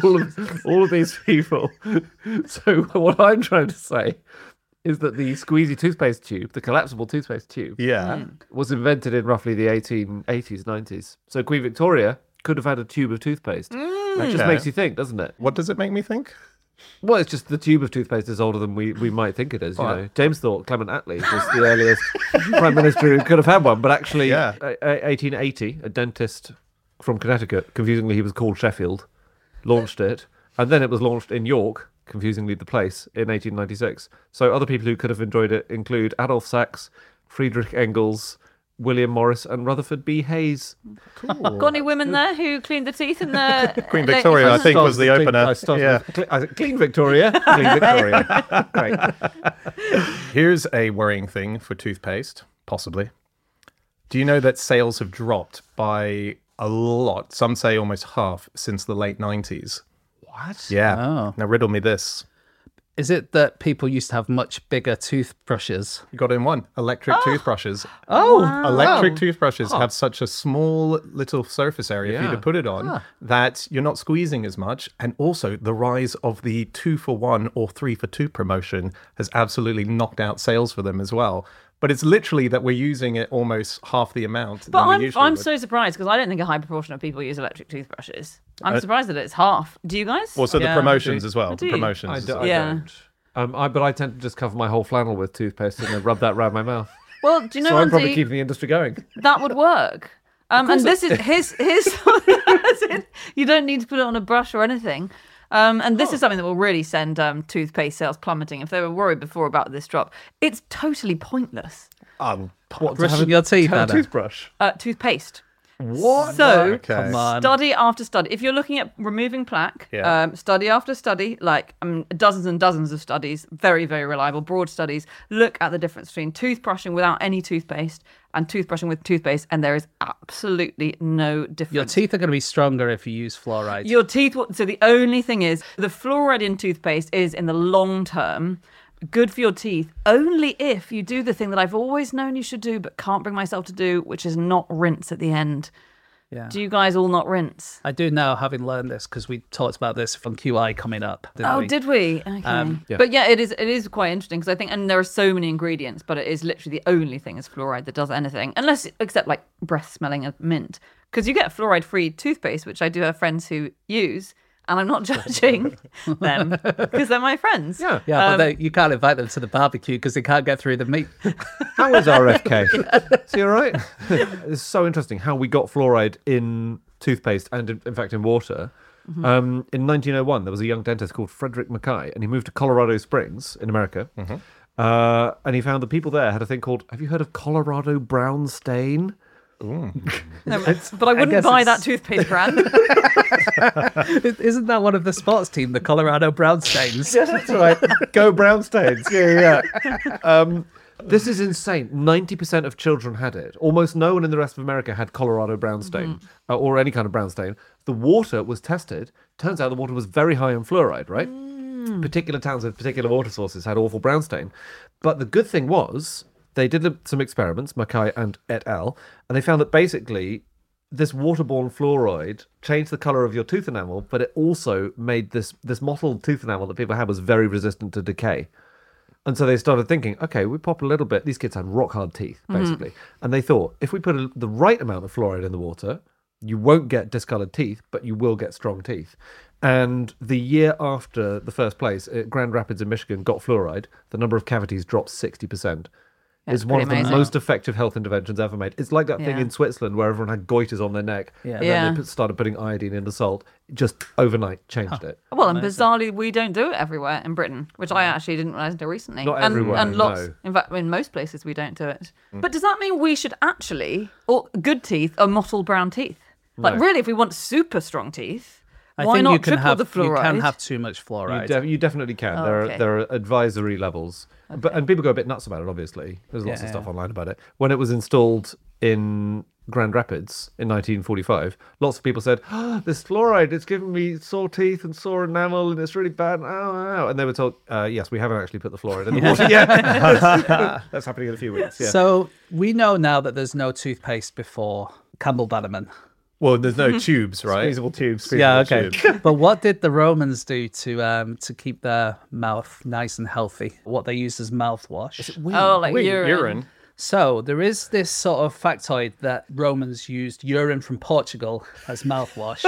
all of these people. So what I'm trying to say is that the squeezy toothpaste tube, the collapsible toothpaste tube, Yeah. was invented in roughly the 1880s, 90s. So Queen Victoria could have had a tube of toothpaste. That just Okay. makes you think, doesn't it? What does it make me think? Well, it's just the tube of toothpaste is older than we might think it is. You Right. know, James thought Clement Attlee was the earliest prime minister who could have had one, but actually, Yeah. 1880, a dentist from Connecticut, confusingly he was called Sheffield, launched it, and then it was launched in York, confusingly the place, in 1896. So other people who could have enjoyed it include Adolf Sachs, Friedrich Engels, William Morris, and Rutherford B. Hayes. Got any women there who cleaned the teeth in the Queen Victoria, I think, was the opener. Yeah. Clean Victoria. Clean Victoria. Great. Here's a worrying thing for toothpaste, possibly. Do you know that sales have dropped by a lot? Some say almost half since the late 90s. What? Yeah. Oh. Now riddle me this. Is it that people used to have much bigger toothbrushes? You got it in one. Electric toothbrushes. Oh, Electric toothbrushes have such a small little surface area for you Yeah. to put it on that you're not squeezing as much. And also the rise of the 2-for-1 or 3-for-2 promotion has absolutely knocked out sales for them as well. But it's literally that we're using it almost half the amount But than we usually I'm would. so surprised because I don't think a high proportion of people use electric toothbrushes. I'm surprised that it's half. Do you guys? Also the Yeah. promotions as well. I The do. promotions. as well. Yeah. But I tend to just cover my whole flannel with toothpaste and then rub that around my mouth. Well, do you know, So I'm probably Andy, keeping the industry going. that would work. And this is his. As in, you don't need to put it on a brush or anything. And this is something that will really send toothpaste sales plummeting. If they were worried before about this drop, it's totally pointless. brushing your teeth, Have a Anna. toothbrush. Toothpaste. What? So, Okay. Come on. study after study. If you're looking at removing plaque, Yeah. study after study, like dozens and dozens of studies, very, very reliable, broad studies, look at the difference between toothbrushing without any toothpaste and toothbrushing with toothpaste, and there is absolutely no difference. Your teeth are going to be stronger if you use fluoride. Your teeth. So the only thing is, the fluoride in toothpaste is in the long term good for your teeth only if you do the thing that I've always known you should do but can't bring myself to do, which is not rinse at the end. Yeah. Do you guys all not rinse? I do now, having learned this, because we talked about this from QI coming up. Didn't we? Did we? Okay. Yeah. But yeah, it is quite interesting because I think, and there are so many ingredients, but it is literally the only thing is fluoride that does anything, except like breath smelling of mint. Because you get fluoride-free toothpaste, which I do have friends who use, and I'm not judging them because they're my friends. Yeah. Yeah, but you can't invite them to the barbecue because they can't get through the meat. How is RFK? Is he all right? It's so interesting how we got fluoride in toothpaste and, in fact, in water. In 1901, there was a young dentist called Frederick Mackay, and he moved to Colorado Springs in America. And he found that people there had a thing called, have you heard of Colorado brown stain? No, but I wouldn't guess buy it's- that toothpaste brand. Isn't that one of the sports team, the Colorado Brown Stains? That's right. Go brown stains. Yeah. This is insane. 90% of children had it. Almost no one in the rest of America had Colorado brown stain or any kind of brown stain. The water was tested. Turns out the water was very high in fluoride, right? Particular towns with particular water sources had awful brown stain. But the good thing was they did some experiments, Mackay and et al., and they found that basically this waterborne fluoride changed the colour of your tooth enamel, but it also made this mottled tooth enamel that people had was very resistant to decay. And so they started thinking, okay, we pop a little bit. These kids had rock hard teeth, basically. And they thought, if we put the right amount of fluoride in the water, you won't get discoloured teeth, but you will get strong teeth. And the year after the first place, Grand Rapids in Michigan got fluoride, the number of cavities dropped 60%. It's one of the most effective health interventions ever made. It's like that thing in Switzerland where everyone had goiters on their neck. And then they started putting iodine in the salt. Just overnight changed it. Well, and bizarrely, we don't do it everywhere in Britain, which I actually didn't realise until recently. Not everywhere, and lots, no. in fact, in most places we don't do it. But does that mean we should actually, or good teeth are mottled brown teeth? Like really, if we want super strong teeth, why not triple the fluoride? You can have too much fluoride. You definitely can. There are advisory levels. And people go a bit nuts about it, obviously. There's lots of stuff online about it. When it was installed in Grand Rapids in 1945, lots of people said, this fluoride, it's giving me sore teeth and sore enamel and it's really bad. Ow, ow. And they were told, yes, we haven't actually put the fluoride in the water yet. That's happening in a few weeks. Yeah. So we know now that there's no toothpaste before Campbell Bannerman. Well, there's no tubes, right? Squeezable tubes. Yeah, okay. But what did the Romans do to keep their mouth nice and healthy? What they used as mouthwash. Like urine. So there is this sort of factoid that Romans used urine from Portugal as mouthwash.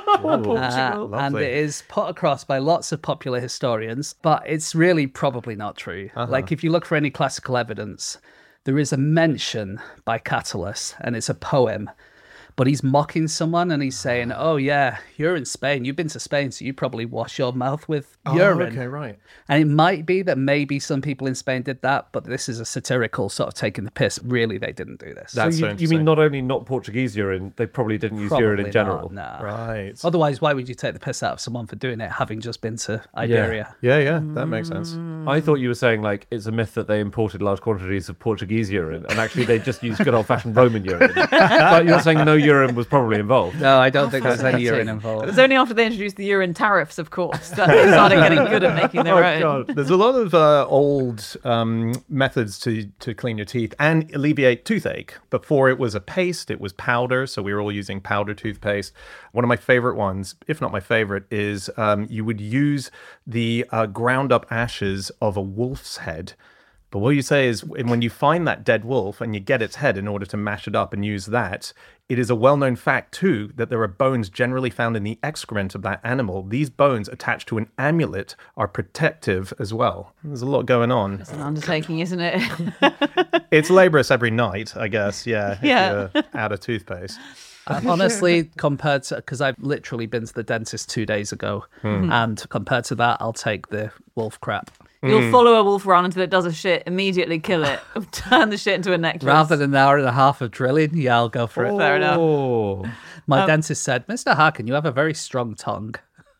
And it is put across by lots of popular historians, but it's really probably not true. Like if you look for any classical evidence, there is a mention by Catullus, and it's a poem. But he's mocking someone and he's saying, oh, yeah, you're in Spain. You've been to Spain, so you probably wash your mouth with urine. Okay, right. And it might be that maybe some people in Spain did that, but this is a satirical sort of taking the piss. Really, they didn't do this. That's so you mean not only not Portuguese urine, they probably didn't use urine in general? No. Right. Otherwise, why would you take the piss out of someone for doing it, having just been to Iberia? Yeah, that makes sense. I thought you were saying, like, it's a myth that they imported large quantities of Portuguese urine, and actually they just used good old-fashioned Roman urine. But you're saying no urine was probably involved. No, I don't think there's any urine involved. It was only after they introduced the urine tariffs, of course, that they started getting good at making their own. God. There's a lot of old methods to clean your teeth and alleviate toothache. Before it was a paste, it was powder, so we were all using powder toothpaste. One of my favorite ones, if not my favorite, is you would use the ground up ashes of a wolf's head. But what you say is when you find that dead wolf and you get its head in order to mash it up and use that, it is a well-known fact, too, that there are bones generally found in the excrement of that animal. These bones attached to an amulet are protective as well. There's a lot going on. It's an undertaking, isn't it? It's laborious every night, I guess, if Yeah. you're out of toothpaste. Honestly, compared to, because I've literally been to the dentist 2 days ago, and compared to that, I'll take the wolf crap. You'll follow a wolf around until it does a shit, immediately kill it, turn the shit into a necklace. Rather than an hour and a half of drilling, yeah, I'll go for it. Fair enough. My dentist said, Mr. Harkin, you have a very strong tongue.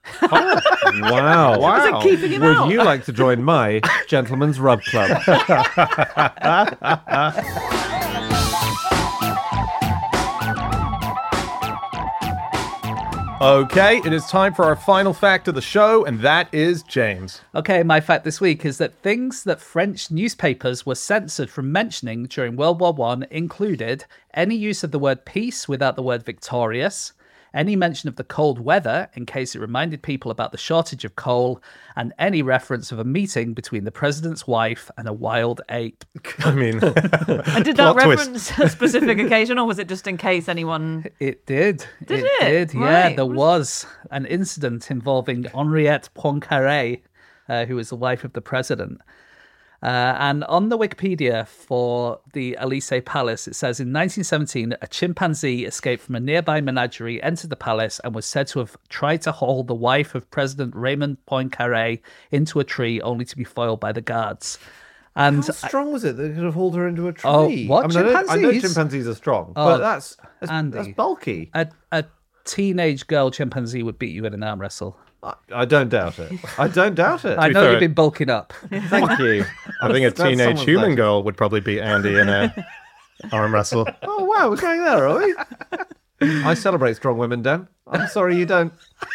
Wow. Was it keeping him Would out? you like to join my Gentleman's Rub Club? Okay, it is time for our final fact of the show, and that is James. Okay, my fact this week is that things that French newspapers were censored from mentioning during World War I included any use of the word peace without the word victorious, any mention of the cold weather in case it reminded people about the shortage of coal, and any reference of a meeting between the president's wife and a wild ape. I mean, And did that reference a specific occasion, or was it just in case anyone... It did. Did it? Did, yeah. Right. There was an incident involving Henriette Poincaré, who was the wife of the president. And on the Wikipedia for the Élysée Palace, it says in 1917, a chimpanzee escaped from a nearby menagerie, entered the palace, and was said to have tried to haul the wife of President Raymond Poincaré into a tree, only to be foiled by the guards. And How strong was it that it could have hauled her into a tree? Oh, what? I know Chimpanzees? chimpanzees are strong, Oh, but that's Andy. bulky. a teenage girl chimpanzee would beat you in an arm wrestle. I don't doubt it. I don't doubt it. I know fair- you've been bulking up. Thank you. I think a That's teenage someone's human notion. girl would probably beat Andy in a arm wrestle. Oh, wow, we're going there, are we? I celebrate strong women, Dan. I'm sorry you don't.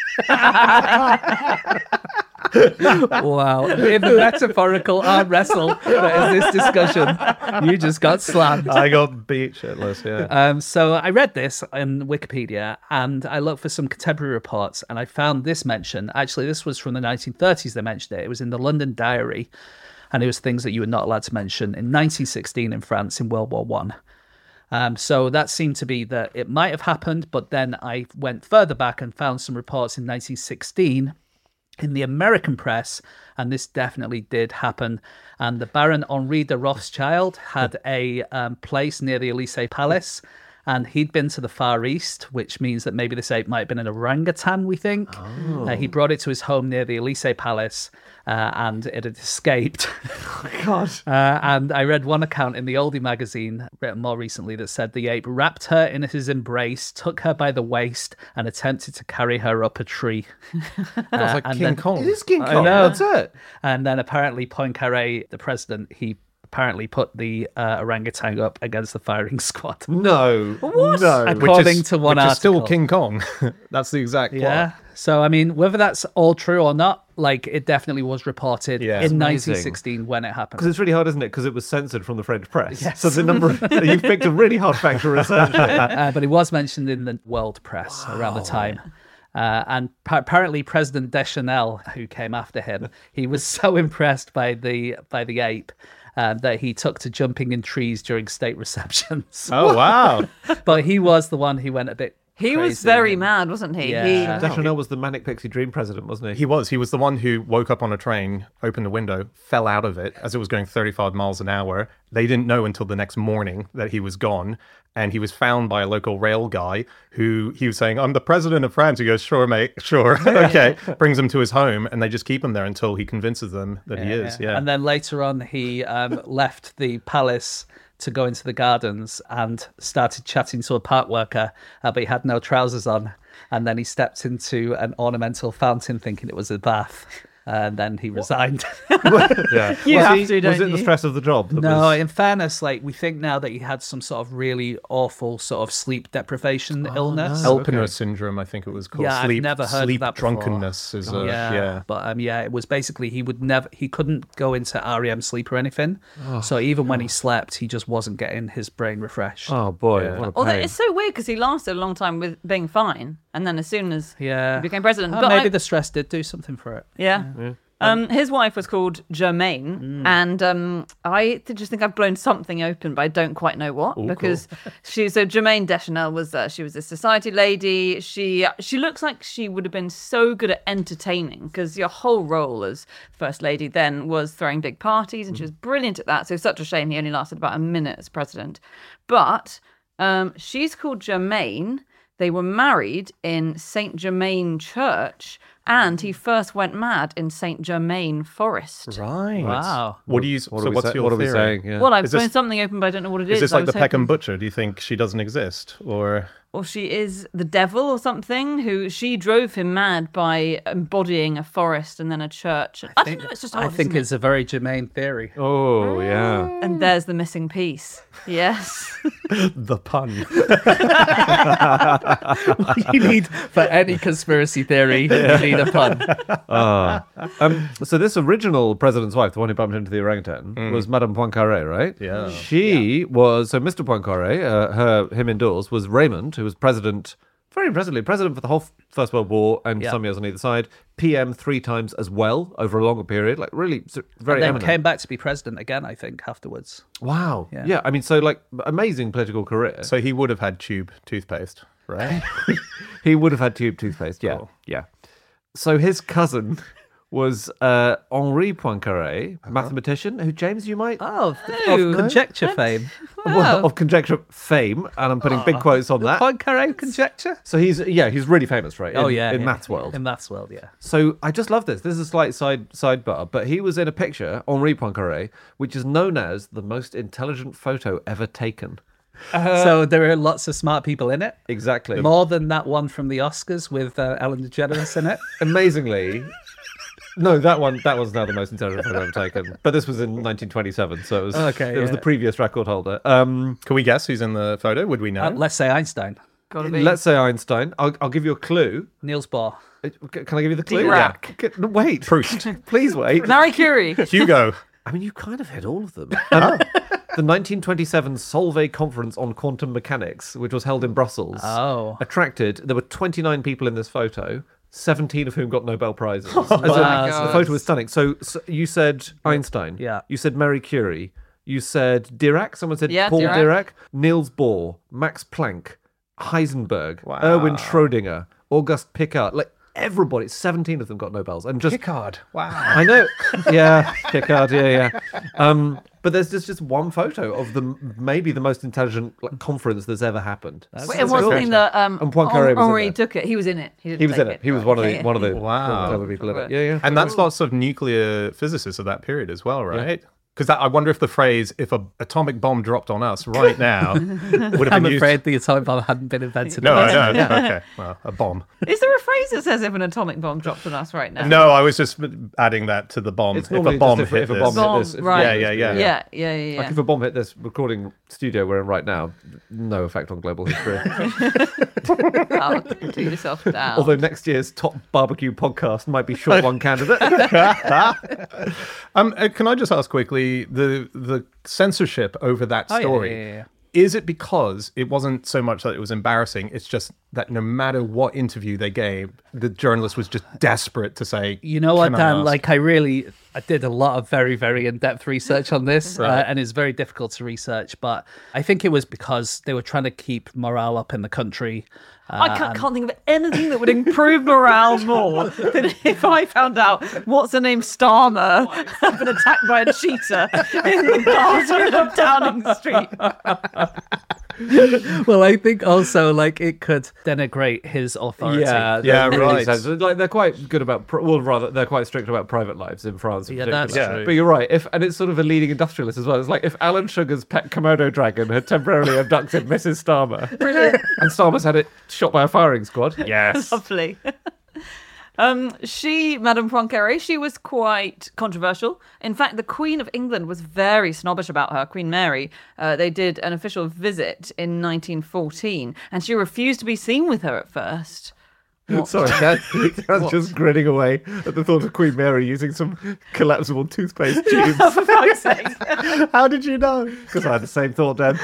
Wow. In the metaphorical arm wrestle that is this discussion, you just got slammed. I got beat shitless, yeah. So I read this in Wikipedia and I looked for some contemporary reports and I found this mention. Actually, this was from the 1930s they mentioned it. It was in the London Diary and it was things that you were not allowed to mention in 1916 in France in World War I. So that seemed to be that it might have happened, but then I went further back and found some reports in 1916 in the American press, and this definitely did happen. And the Baron Henri de Rothschild had a place near the Élysée Palace, and he'd been to the Far East, which means that maybe this ape might have been an orangutan, we think. He brought it to his home near the Élysée Palace, and it had escaped. Oh my God. And I read one account in the Oldie magazine, written more recently, that said the ape wrapped her in his embrace, took her by the waist, and attempted to carry her up a tree. That's like King Kong. It is King I Kong. know. That's it. And then apparently Poincaré, the president, he apparently put the orangutan up against the firing squad. No. What? No. According to one which article. is still King Kong. That's the exact plot. Yeah. So, I mean, whether that's all true or not, like, it definitely was reported Yeah. in It's amazing. 1916 when it Because happened. it's really hard, isn't it? Because it was censored from the French press. Yes. So the number of... You've picked a really hard fact to research. But it was mentioned in the world press around the time. And apparently President Deschanel, who came after him, he was so impressed by the ape that he took to jumping in trees during state receptions. Oh, wow. But he was the one who went a bit He was crazy. very mad, wasn't he? Yeah. Deschanel was the Manic Pixie Dream president, wasn't he? He was. He was the one who woke up on a train, opened the window, fell out of it as it was going 35 miles an hour. They didn't know until the next morning that he was gone. And he was found by a local rail guy who he was saying, I'm the president of France. He goes, sure, mate, sure. Okay. Brings him to his home and they just keep him there until he convinces them that he is. Yeah. And then later on, he left the palace to go into the gardens and started chatting to a park worker, but he had no trousers on. And then he stepped into an ornamental fountain thinking it was a bath. And then he resigned. Yeah. You was have he, to, don't was it the you? stress of the job? That No, was... in fairness, like, we think now that he had some sort of really awful sort of sleep deprivation illness. Elpiner syndrome, I think it was called. Yeah, I've sleep, never heard of sleep that before. drunkenness is a, Yeah, but it was basically he couldn't go into REM sleep or anything. So even when he slept, he just wasn't getting his brain refreshed. Oh, boy. What a Although pain. it's so weird because he lasted a long time with being fine, and then as soon as he became president, Oh, maybe the stress did do something for it. yeah. His wife was called Germaine, and I just think I've blown something open, but I don't quite know what. Because Germaine Deschanel was she was a society lady. She looks like she would have been so good at entertaining, because your whole role as first lady then was throwing big parties, and she was brilliant at that. So such a shame he only lasted about a minute as president. But she's called Germaine. They were married in Saint Germain Church, and he first went mad in Saint Germain Forest. right. Wow. What do you? What so are we what's say- your what are we theory? saying? Yeah. Well, I've Is this- blown something open, but I don't know what it is. Is this I like the was hoping- Peckham Butcher? Do you think she doesn't exist, or? Or she is the devil or something, who she drove him mad by embodying a forest and then a church. I don't know, it's just odd, I think isn't it? it's a very germane theory. Oh, yeah. And there's the missing piece. Yes. The pun. You need, for any conspiracy theory, you need a pun. So this original president's wife, the one who bumped into the orangutan, was Madame Poincaré, right? Yeah. She was, so Mr. Poincaré, him indoors, was Raymond, who was president, very impressively, president for the whole First World War and some years on either side, PM 3 times as well over a longer period, like really very Then eminent. came back to be president again, I think, afterwards. Wow. Yeah. Yeah, I mean, so like amazing political career. So he would have had tube toothpaste, right? He would have had tube toothpaste, yeah. Cool. Yeah. So his cousin was Henri Poincaré, mathematician, who, James, you might... Oh, Oh, of conjecture fame. Well, of conjecture fame, and I'm putting big quotes on that. Poincaré conjecture? So he's really famous, right? In maths world. In maths world, yeah. So I just love this. This is a slight sidebar, but he was in a picture, Henri Poincaré, which is known as the most intelligent photo ever taken. So there are lots of smart people in it. Exactly. More than that one from the Oscars with Ellen DeGeneres in it. Amazingly. No, that one's now the most intelligent photo ever taken. But this was in 1927, so it was the previous record holder. Can we guess who's in the photo? Would we know? Let's say Einstein. Gotta be. Let's say Einstein. I'll give you a clue. Niels Bohr. Can I give you the clue? Dirac. Yeah. No, wait. Proust. Please wait. Marie Curie. Hugo. I mean, you kind of hit all of them. The 1927 Solvay Conference on Quantum Mechanics, which was held in Brussels, there were 29 people in this photo, 17 of whom got Nobel Prizes. The photo was stunning. So you said Einstein. Yeah. You said Marie Curie. You said Dirac. Someone said Yeah, Paul Dirac. Dirac. Niels Bohr, Max Planck, Heisenberg, Erwin Schrödinger, Auguste Piccard. Like everybody, 17 of them got Nobels. And just Piccard. Wow. I know. Yeah, Piccard. Yeah. But there's just one photo of maybe the most intelligent conference that's ever happened. Wait, it wasn't in the And Poincaré was in Henri there. took it. He was in it. He was in it. He was one of the Wow. clever people in it. Yeah. And that's lots of nuclear physicists of that period as well, right? Because I wonder if the phrase "if an atomic bomb dropped on us right now" would have I'm been used. afraid the atomic bomb hadn't been invented. No, yet. I know. Okay, well, a bomb. Is there a phrase that says if an atomic bomb dropped on us right now? No, I was just adding that to the bomb. It's If a normally bomb just hit if a this. bomb hit Bomb, this. right. Yeah. Like if a bomb hit this recording studio we're in right now, no effect on global history. Oh, do yourself down. Although next year's top barbecue podcast might be short one candidate. Can I just ask quickly the censorship over that Oh, yeah, story? yeah. Is it because it wasn't so much that it was embarrassing? It's just that no matter what interview they gave, the journalist was just desperate to say, You know what, "Can I Dan? ask?" Like, I did a lot of very, very in-depth research on this, Right. and it's very difficult to research. But I think it was because they were trying to keep morale up in the country. I can't think of anything that would improve morale more than if I found out what's her name Starmer had been attacked by a cheetah in the garden of Downing Street. Well, I think also like it could denigrate his authority. Yeah, that really right. makes sense. Like they're quite good about, they're quite strict about private lives in France. in Yeah, that's particular. true. But you're right. And it's sort of a leading industrialist as well. It's like if Alan Sugar's pet Komodo dragon had temporarily abducted Mrs. Starmer, and Starmer's had it shot by a firing squad. Yes. Lovely. Madame Poincaré, she was quite controversial. In fact, the Queen of England was very snobbish about her, Queen Mary. They did an official visit in 1914, and she refused to be seen with her at first. Sorry, Dad's just grinning away at the thought of Queen Mary using some collapsible toothpaste tubes. For fuck's sake. How did you know? Because I had the same thought, Dad.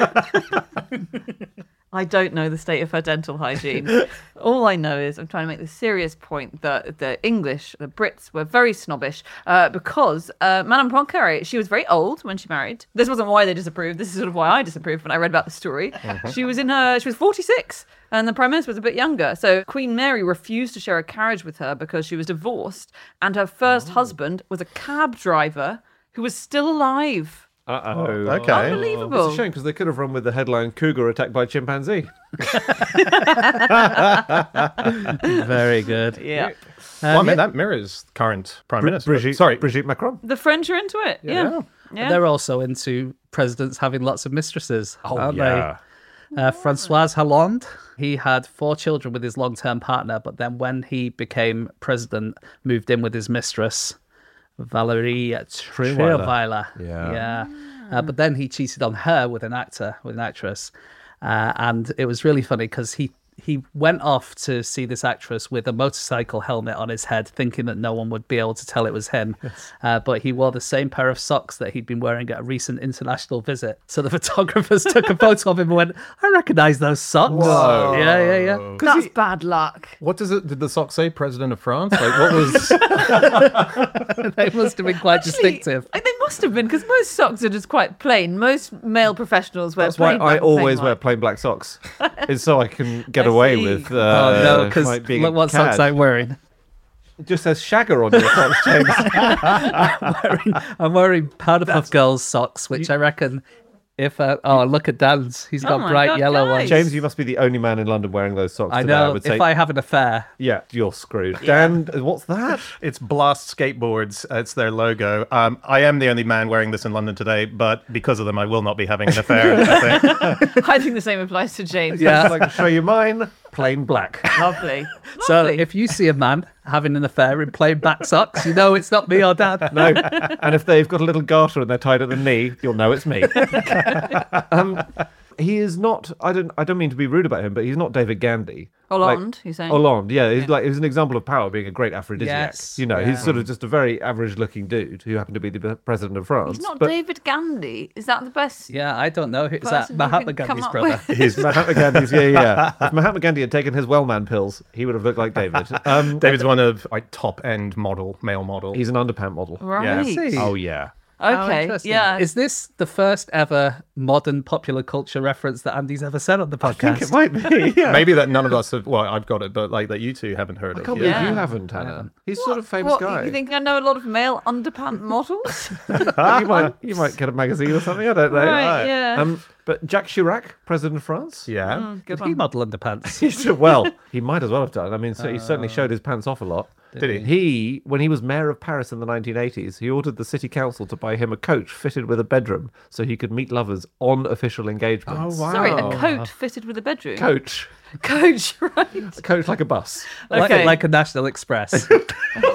I don't know the state of her dental hygiene. All I know is I'm trying to make the serious point that the English, the Brits, were very snobbish because Madame Poincaré, she was very old when she married. This wasn't why they disapproved. This is sort of why I disapproved when I read about the story. She was 46 and the Prime Minister was a bit younger. So Queen Mary refused to share a carriage with her because she was divorced and her first husband was a cab driver who was still alive. Uh-oh. Okay. Unbelievable. It's a shame because they could have run with the headline "Cougar attacked by chimpanzee." Very good. Yeah. Well, I mean, that mirrors current Prime Minister. Brigitte Macron. The French are into it. Yeah. They're also into presidents having lots of mistresses, aren't they? Francois Hollande, he had 4 children with his long-term partner, but then when he became president, moved in with his mistress, Valérie Trierweiler. Yeah. But then he cheated on her with an actress. And it was really funny because he went off to see this actress with a motorcycle helmet on his head, thinking that no one would be able to tell it was him. But he wore the same pair of socks that he'd been wearing at a recent international visit. So the photographers took a photo of him and went, I recognise those socks. Whoa. Yeah. That's bad luck. What did the sock say? President of France? Like, what was? They must have been quite distinctive. They must have been, because most socks are just quite plain. Most male professionals wear That's why plain black I and plain always wear white. plain black socks. It's so I can get I away see. with. Oh no, because like being look a what socks cad. I'm wearing. It just says Shagger on your socks, James. I'm wearing Powderpuff Girls socks, which I reckon if look at Dan's, he's got my bright God, yellow guys. ones. James, you must be the only man in London wearing those socks I today, know. would say. If I have an affair, Yeah, you're screwed. Dan, what's that? It's Blast Skateboards. It's their logo. I am the only man wearing this in London today, but because of them, I will not be having an affair. I think. I think the same applies to James. yeah. I'd like to show you mine. Plain black. Lovely. So Lovely. if you see a man having an affair in plain black socks, you know it's not me or Dad. No. And if they've got a little garter and they're tied at the knee, you'll know it's me. He is not. I don't mean to be rude about him, but he's not David Gandhi. Hollande, you're saying? Hollande, yeah. He's an example of power being a great aphrodisiac. Yes, You know, yeah. he's sort of just a very average-looking dude who happened to be the president of France. He's not but David Gandhi. Is that the best? Yeah, I don't know. Is that person you Mahatma can come Gandhi's up brother? with? He's Mahatma Gandhi's, yeah. If Mahatma Gandhi had taken his Wellman pills, he would have looked like David. David's one of top-end male model. He's an underpant model. Right. See. Oh, yeah. Okay, interesting. yeah. Is this the first ever modern popular culture reference that Andy's ever said on the podcast? I think it might be. Yeah. Maybe that none of us have. Well, I've got it, but like that you two haven't heard I of. can't yet. believe you haven't, Hannah. He's sort of a famous What, guy. You think I know a lot of male underpant models? you might get a magazine or something. I don't know. Right, yeah. But Jacques Chirac, president of France. Yeah. Good Did he one. model underpants? He might as well have done. I mean, so he certainly showed his pants off a lot. Did he? When he was mayor of Paris in the 1980s, he ordered the city council to buy him a coach fitted with a bedroom so he could meet lovers on official engagements. Oh, wow. Sorry, a coat fitted with a bedroom. Coach. Coach, right? A coach like a bus. Okay. Like a National Express. Like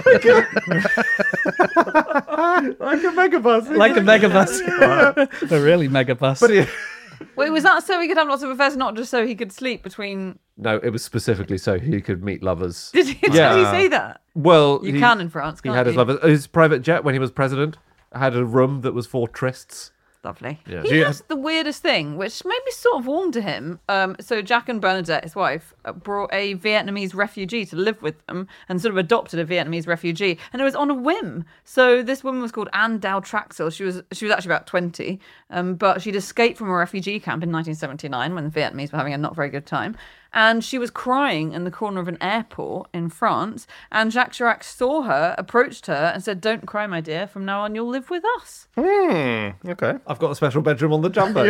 a megabus. Like a megabus. A really megabus. But Wait, was that so he could have lots of affairs, not just so he could sleep between? no, it was specifically so he could meet lovers. Did he say that? Well, You can in France, He can't had his you? lovers. His private jet when he was president had a room that was for trysts. Lovely. Yeah. He has the weirdest thing, which made me sort of warm to him. So Jack and Bernadette, his wife, brought a Vietnamese refugee to live with them and sort of adopted a Vietnamese refugee. And it was on a whim. So this woman was called Anne Dow Traxel. She was actually about 20, but she'd escaped from a refugee camp in 1979 when the Vietnamese were having a not very good time. And she was crying in the corner of an airport in France. And Jacques Chirac saw her, approached her, and said, "Don't cry, my dear. From now on, you'll live with us." Okay. I've got a special bedroom on the jumbo.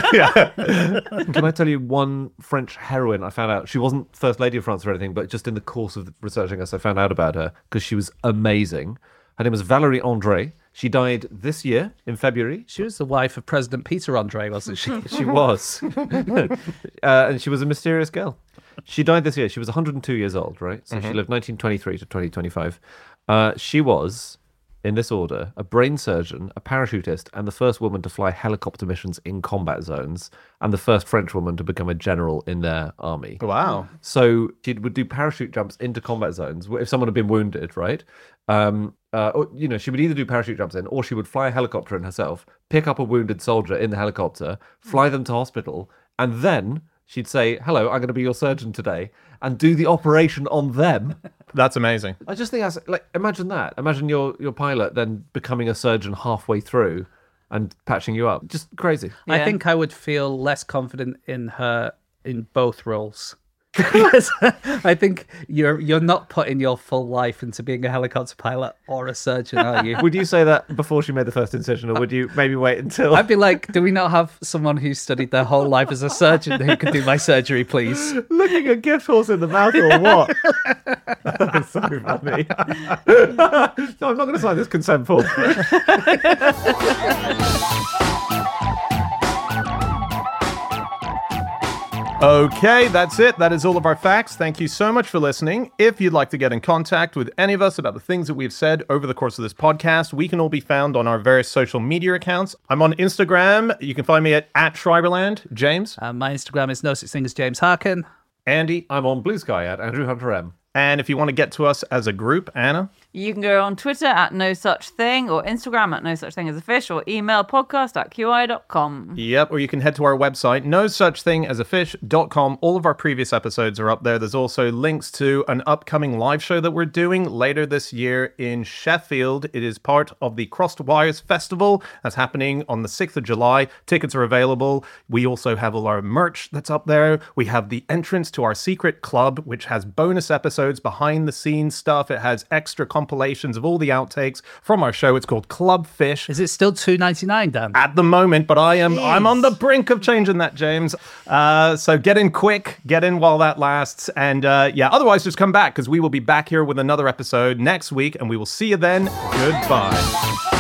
Can I tell you one French heroine I found out? She wasn't First Lady of France or anything, but just in the course of researching this, I found out about her because she was amazing. Her name was Valérie André. She died this year in February. She was the wife of President Peter Andre, wasn't she? She was. And she was a mysterious girl. She died this year. She was 102 years old, right? So she lived 1923 to 2025. She was, in this order, a brain surgeon, a parachutist, and the first woman to fly helicopter missions in combat zones, and the first French woman to become a general in their army. Wow. So she would do parachute jumps into combat zones if someone had been wounded, right? Or, she would either do parachute jumps in, or she would fly a helicopter in herself, pick up a wounded soldier in the helicopter, fly them to hospital, and then she'd say, "Hello, I'm going to be your surgeon today," and do the operation on them. That's amazing. I just think imagine that. Imagine your pilot then becoming a surgeon halfway through and patching you up. Just crazy. Yeah. I think I would feel less confident in her in both roles. Because I think you're not putting your full life into being a helicopter pilot or a surgeon, are you? Would you say that before she made the first incision, or would you maybe wait until... I'd be like, do we not have someone who studied their whole life as a surgeon who could do my surgery, please? Looking a gift horse in the mouth or what? That's so funny. No, I'm not going to sign this consent form. Okay, that's it. That is all of our facts. Thank you so much for listening. If you'd like to get in contact with any of us about the things that we've said over the course of this podcast, we can all be found on our various social media accounts. I'm on Instagram. You can find me at Schreiberland. James? My Instagram is no such thing as James Harkin. Andy? I'm on Blue Sky at Andrew Hunter M. And if you want to get to us as a group, Anna? You can go on Twitter at No Such Thing, or Instagram at No Such Thing as a Fish, or email podcast@qi.com. Yep, or you can head to our website, nosuchthing.com. All of our previous episodes are up there. There's also links to an upcoming live show that we're doing later this year in Sheffield. It is part of the Crossed Wires Festival that's happening on the 6th of July. Tickets are available. We also have all our merch that's up there. We have the entrance to our secret club, which has bonus episodes, behind the scenes stuff. It has extra compilations of all the outtakes from our show. It's called Club Fish. Is it still $2.99, Dan? At the moment, but I'm on the brink of changing that, James. So get in quick, get in while that lasts, and otherwise just come back, because we will be back here with another episode next week, and we will see you then. Goodbye.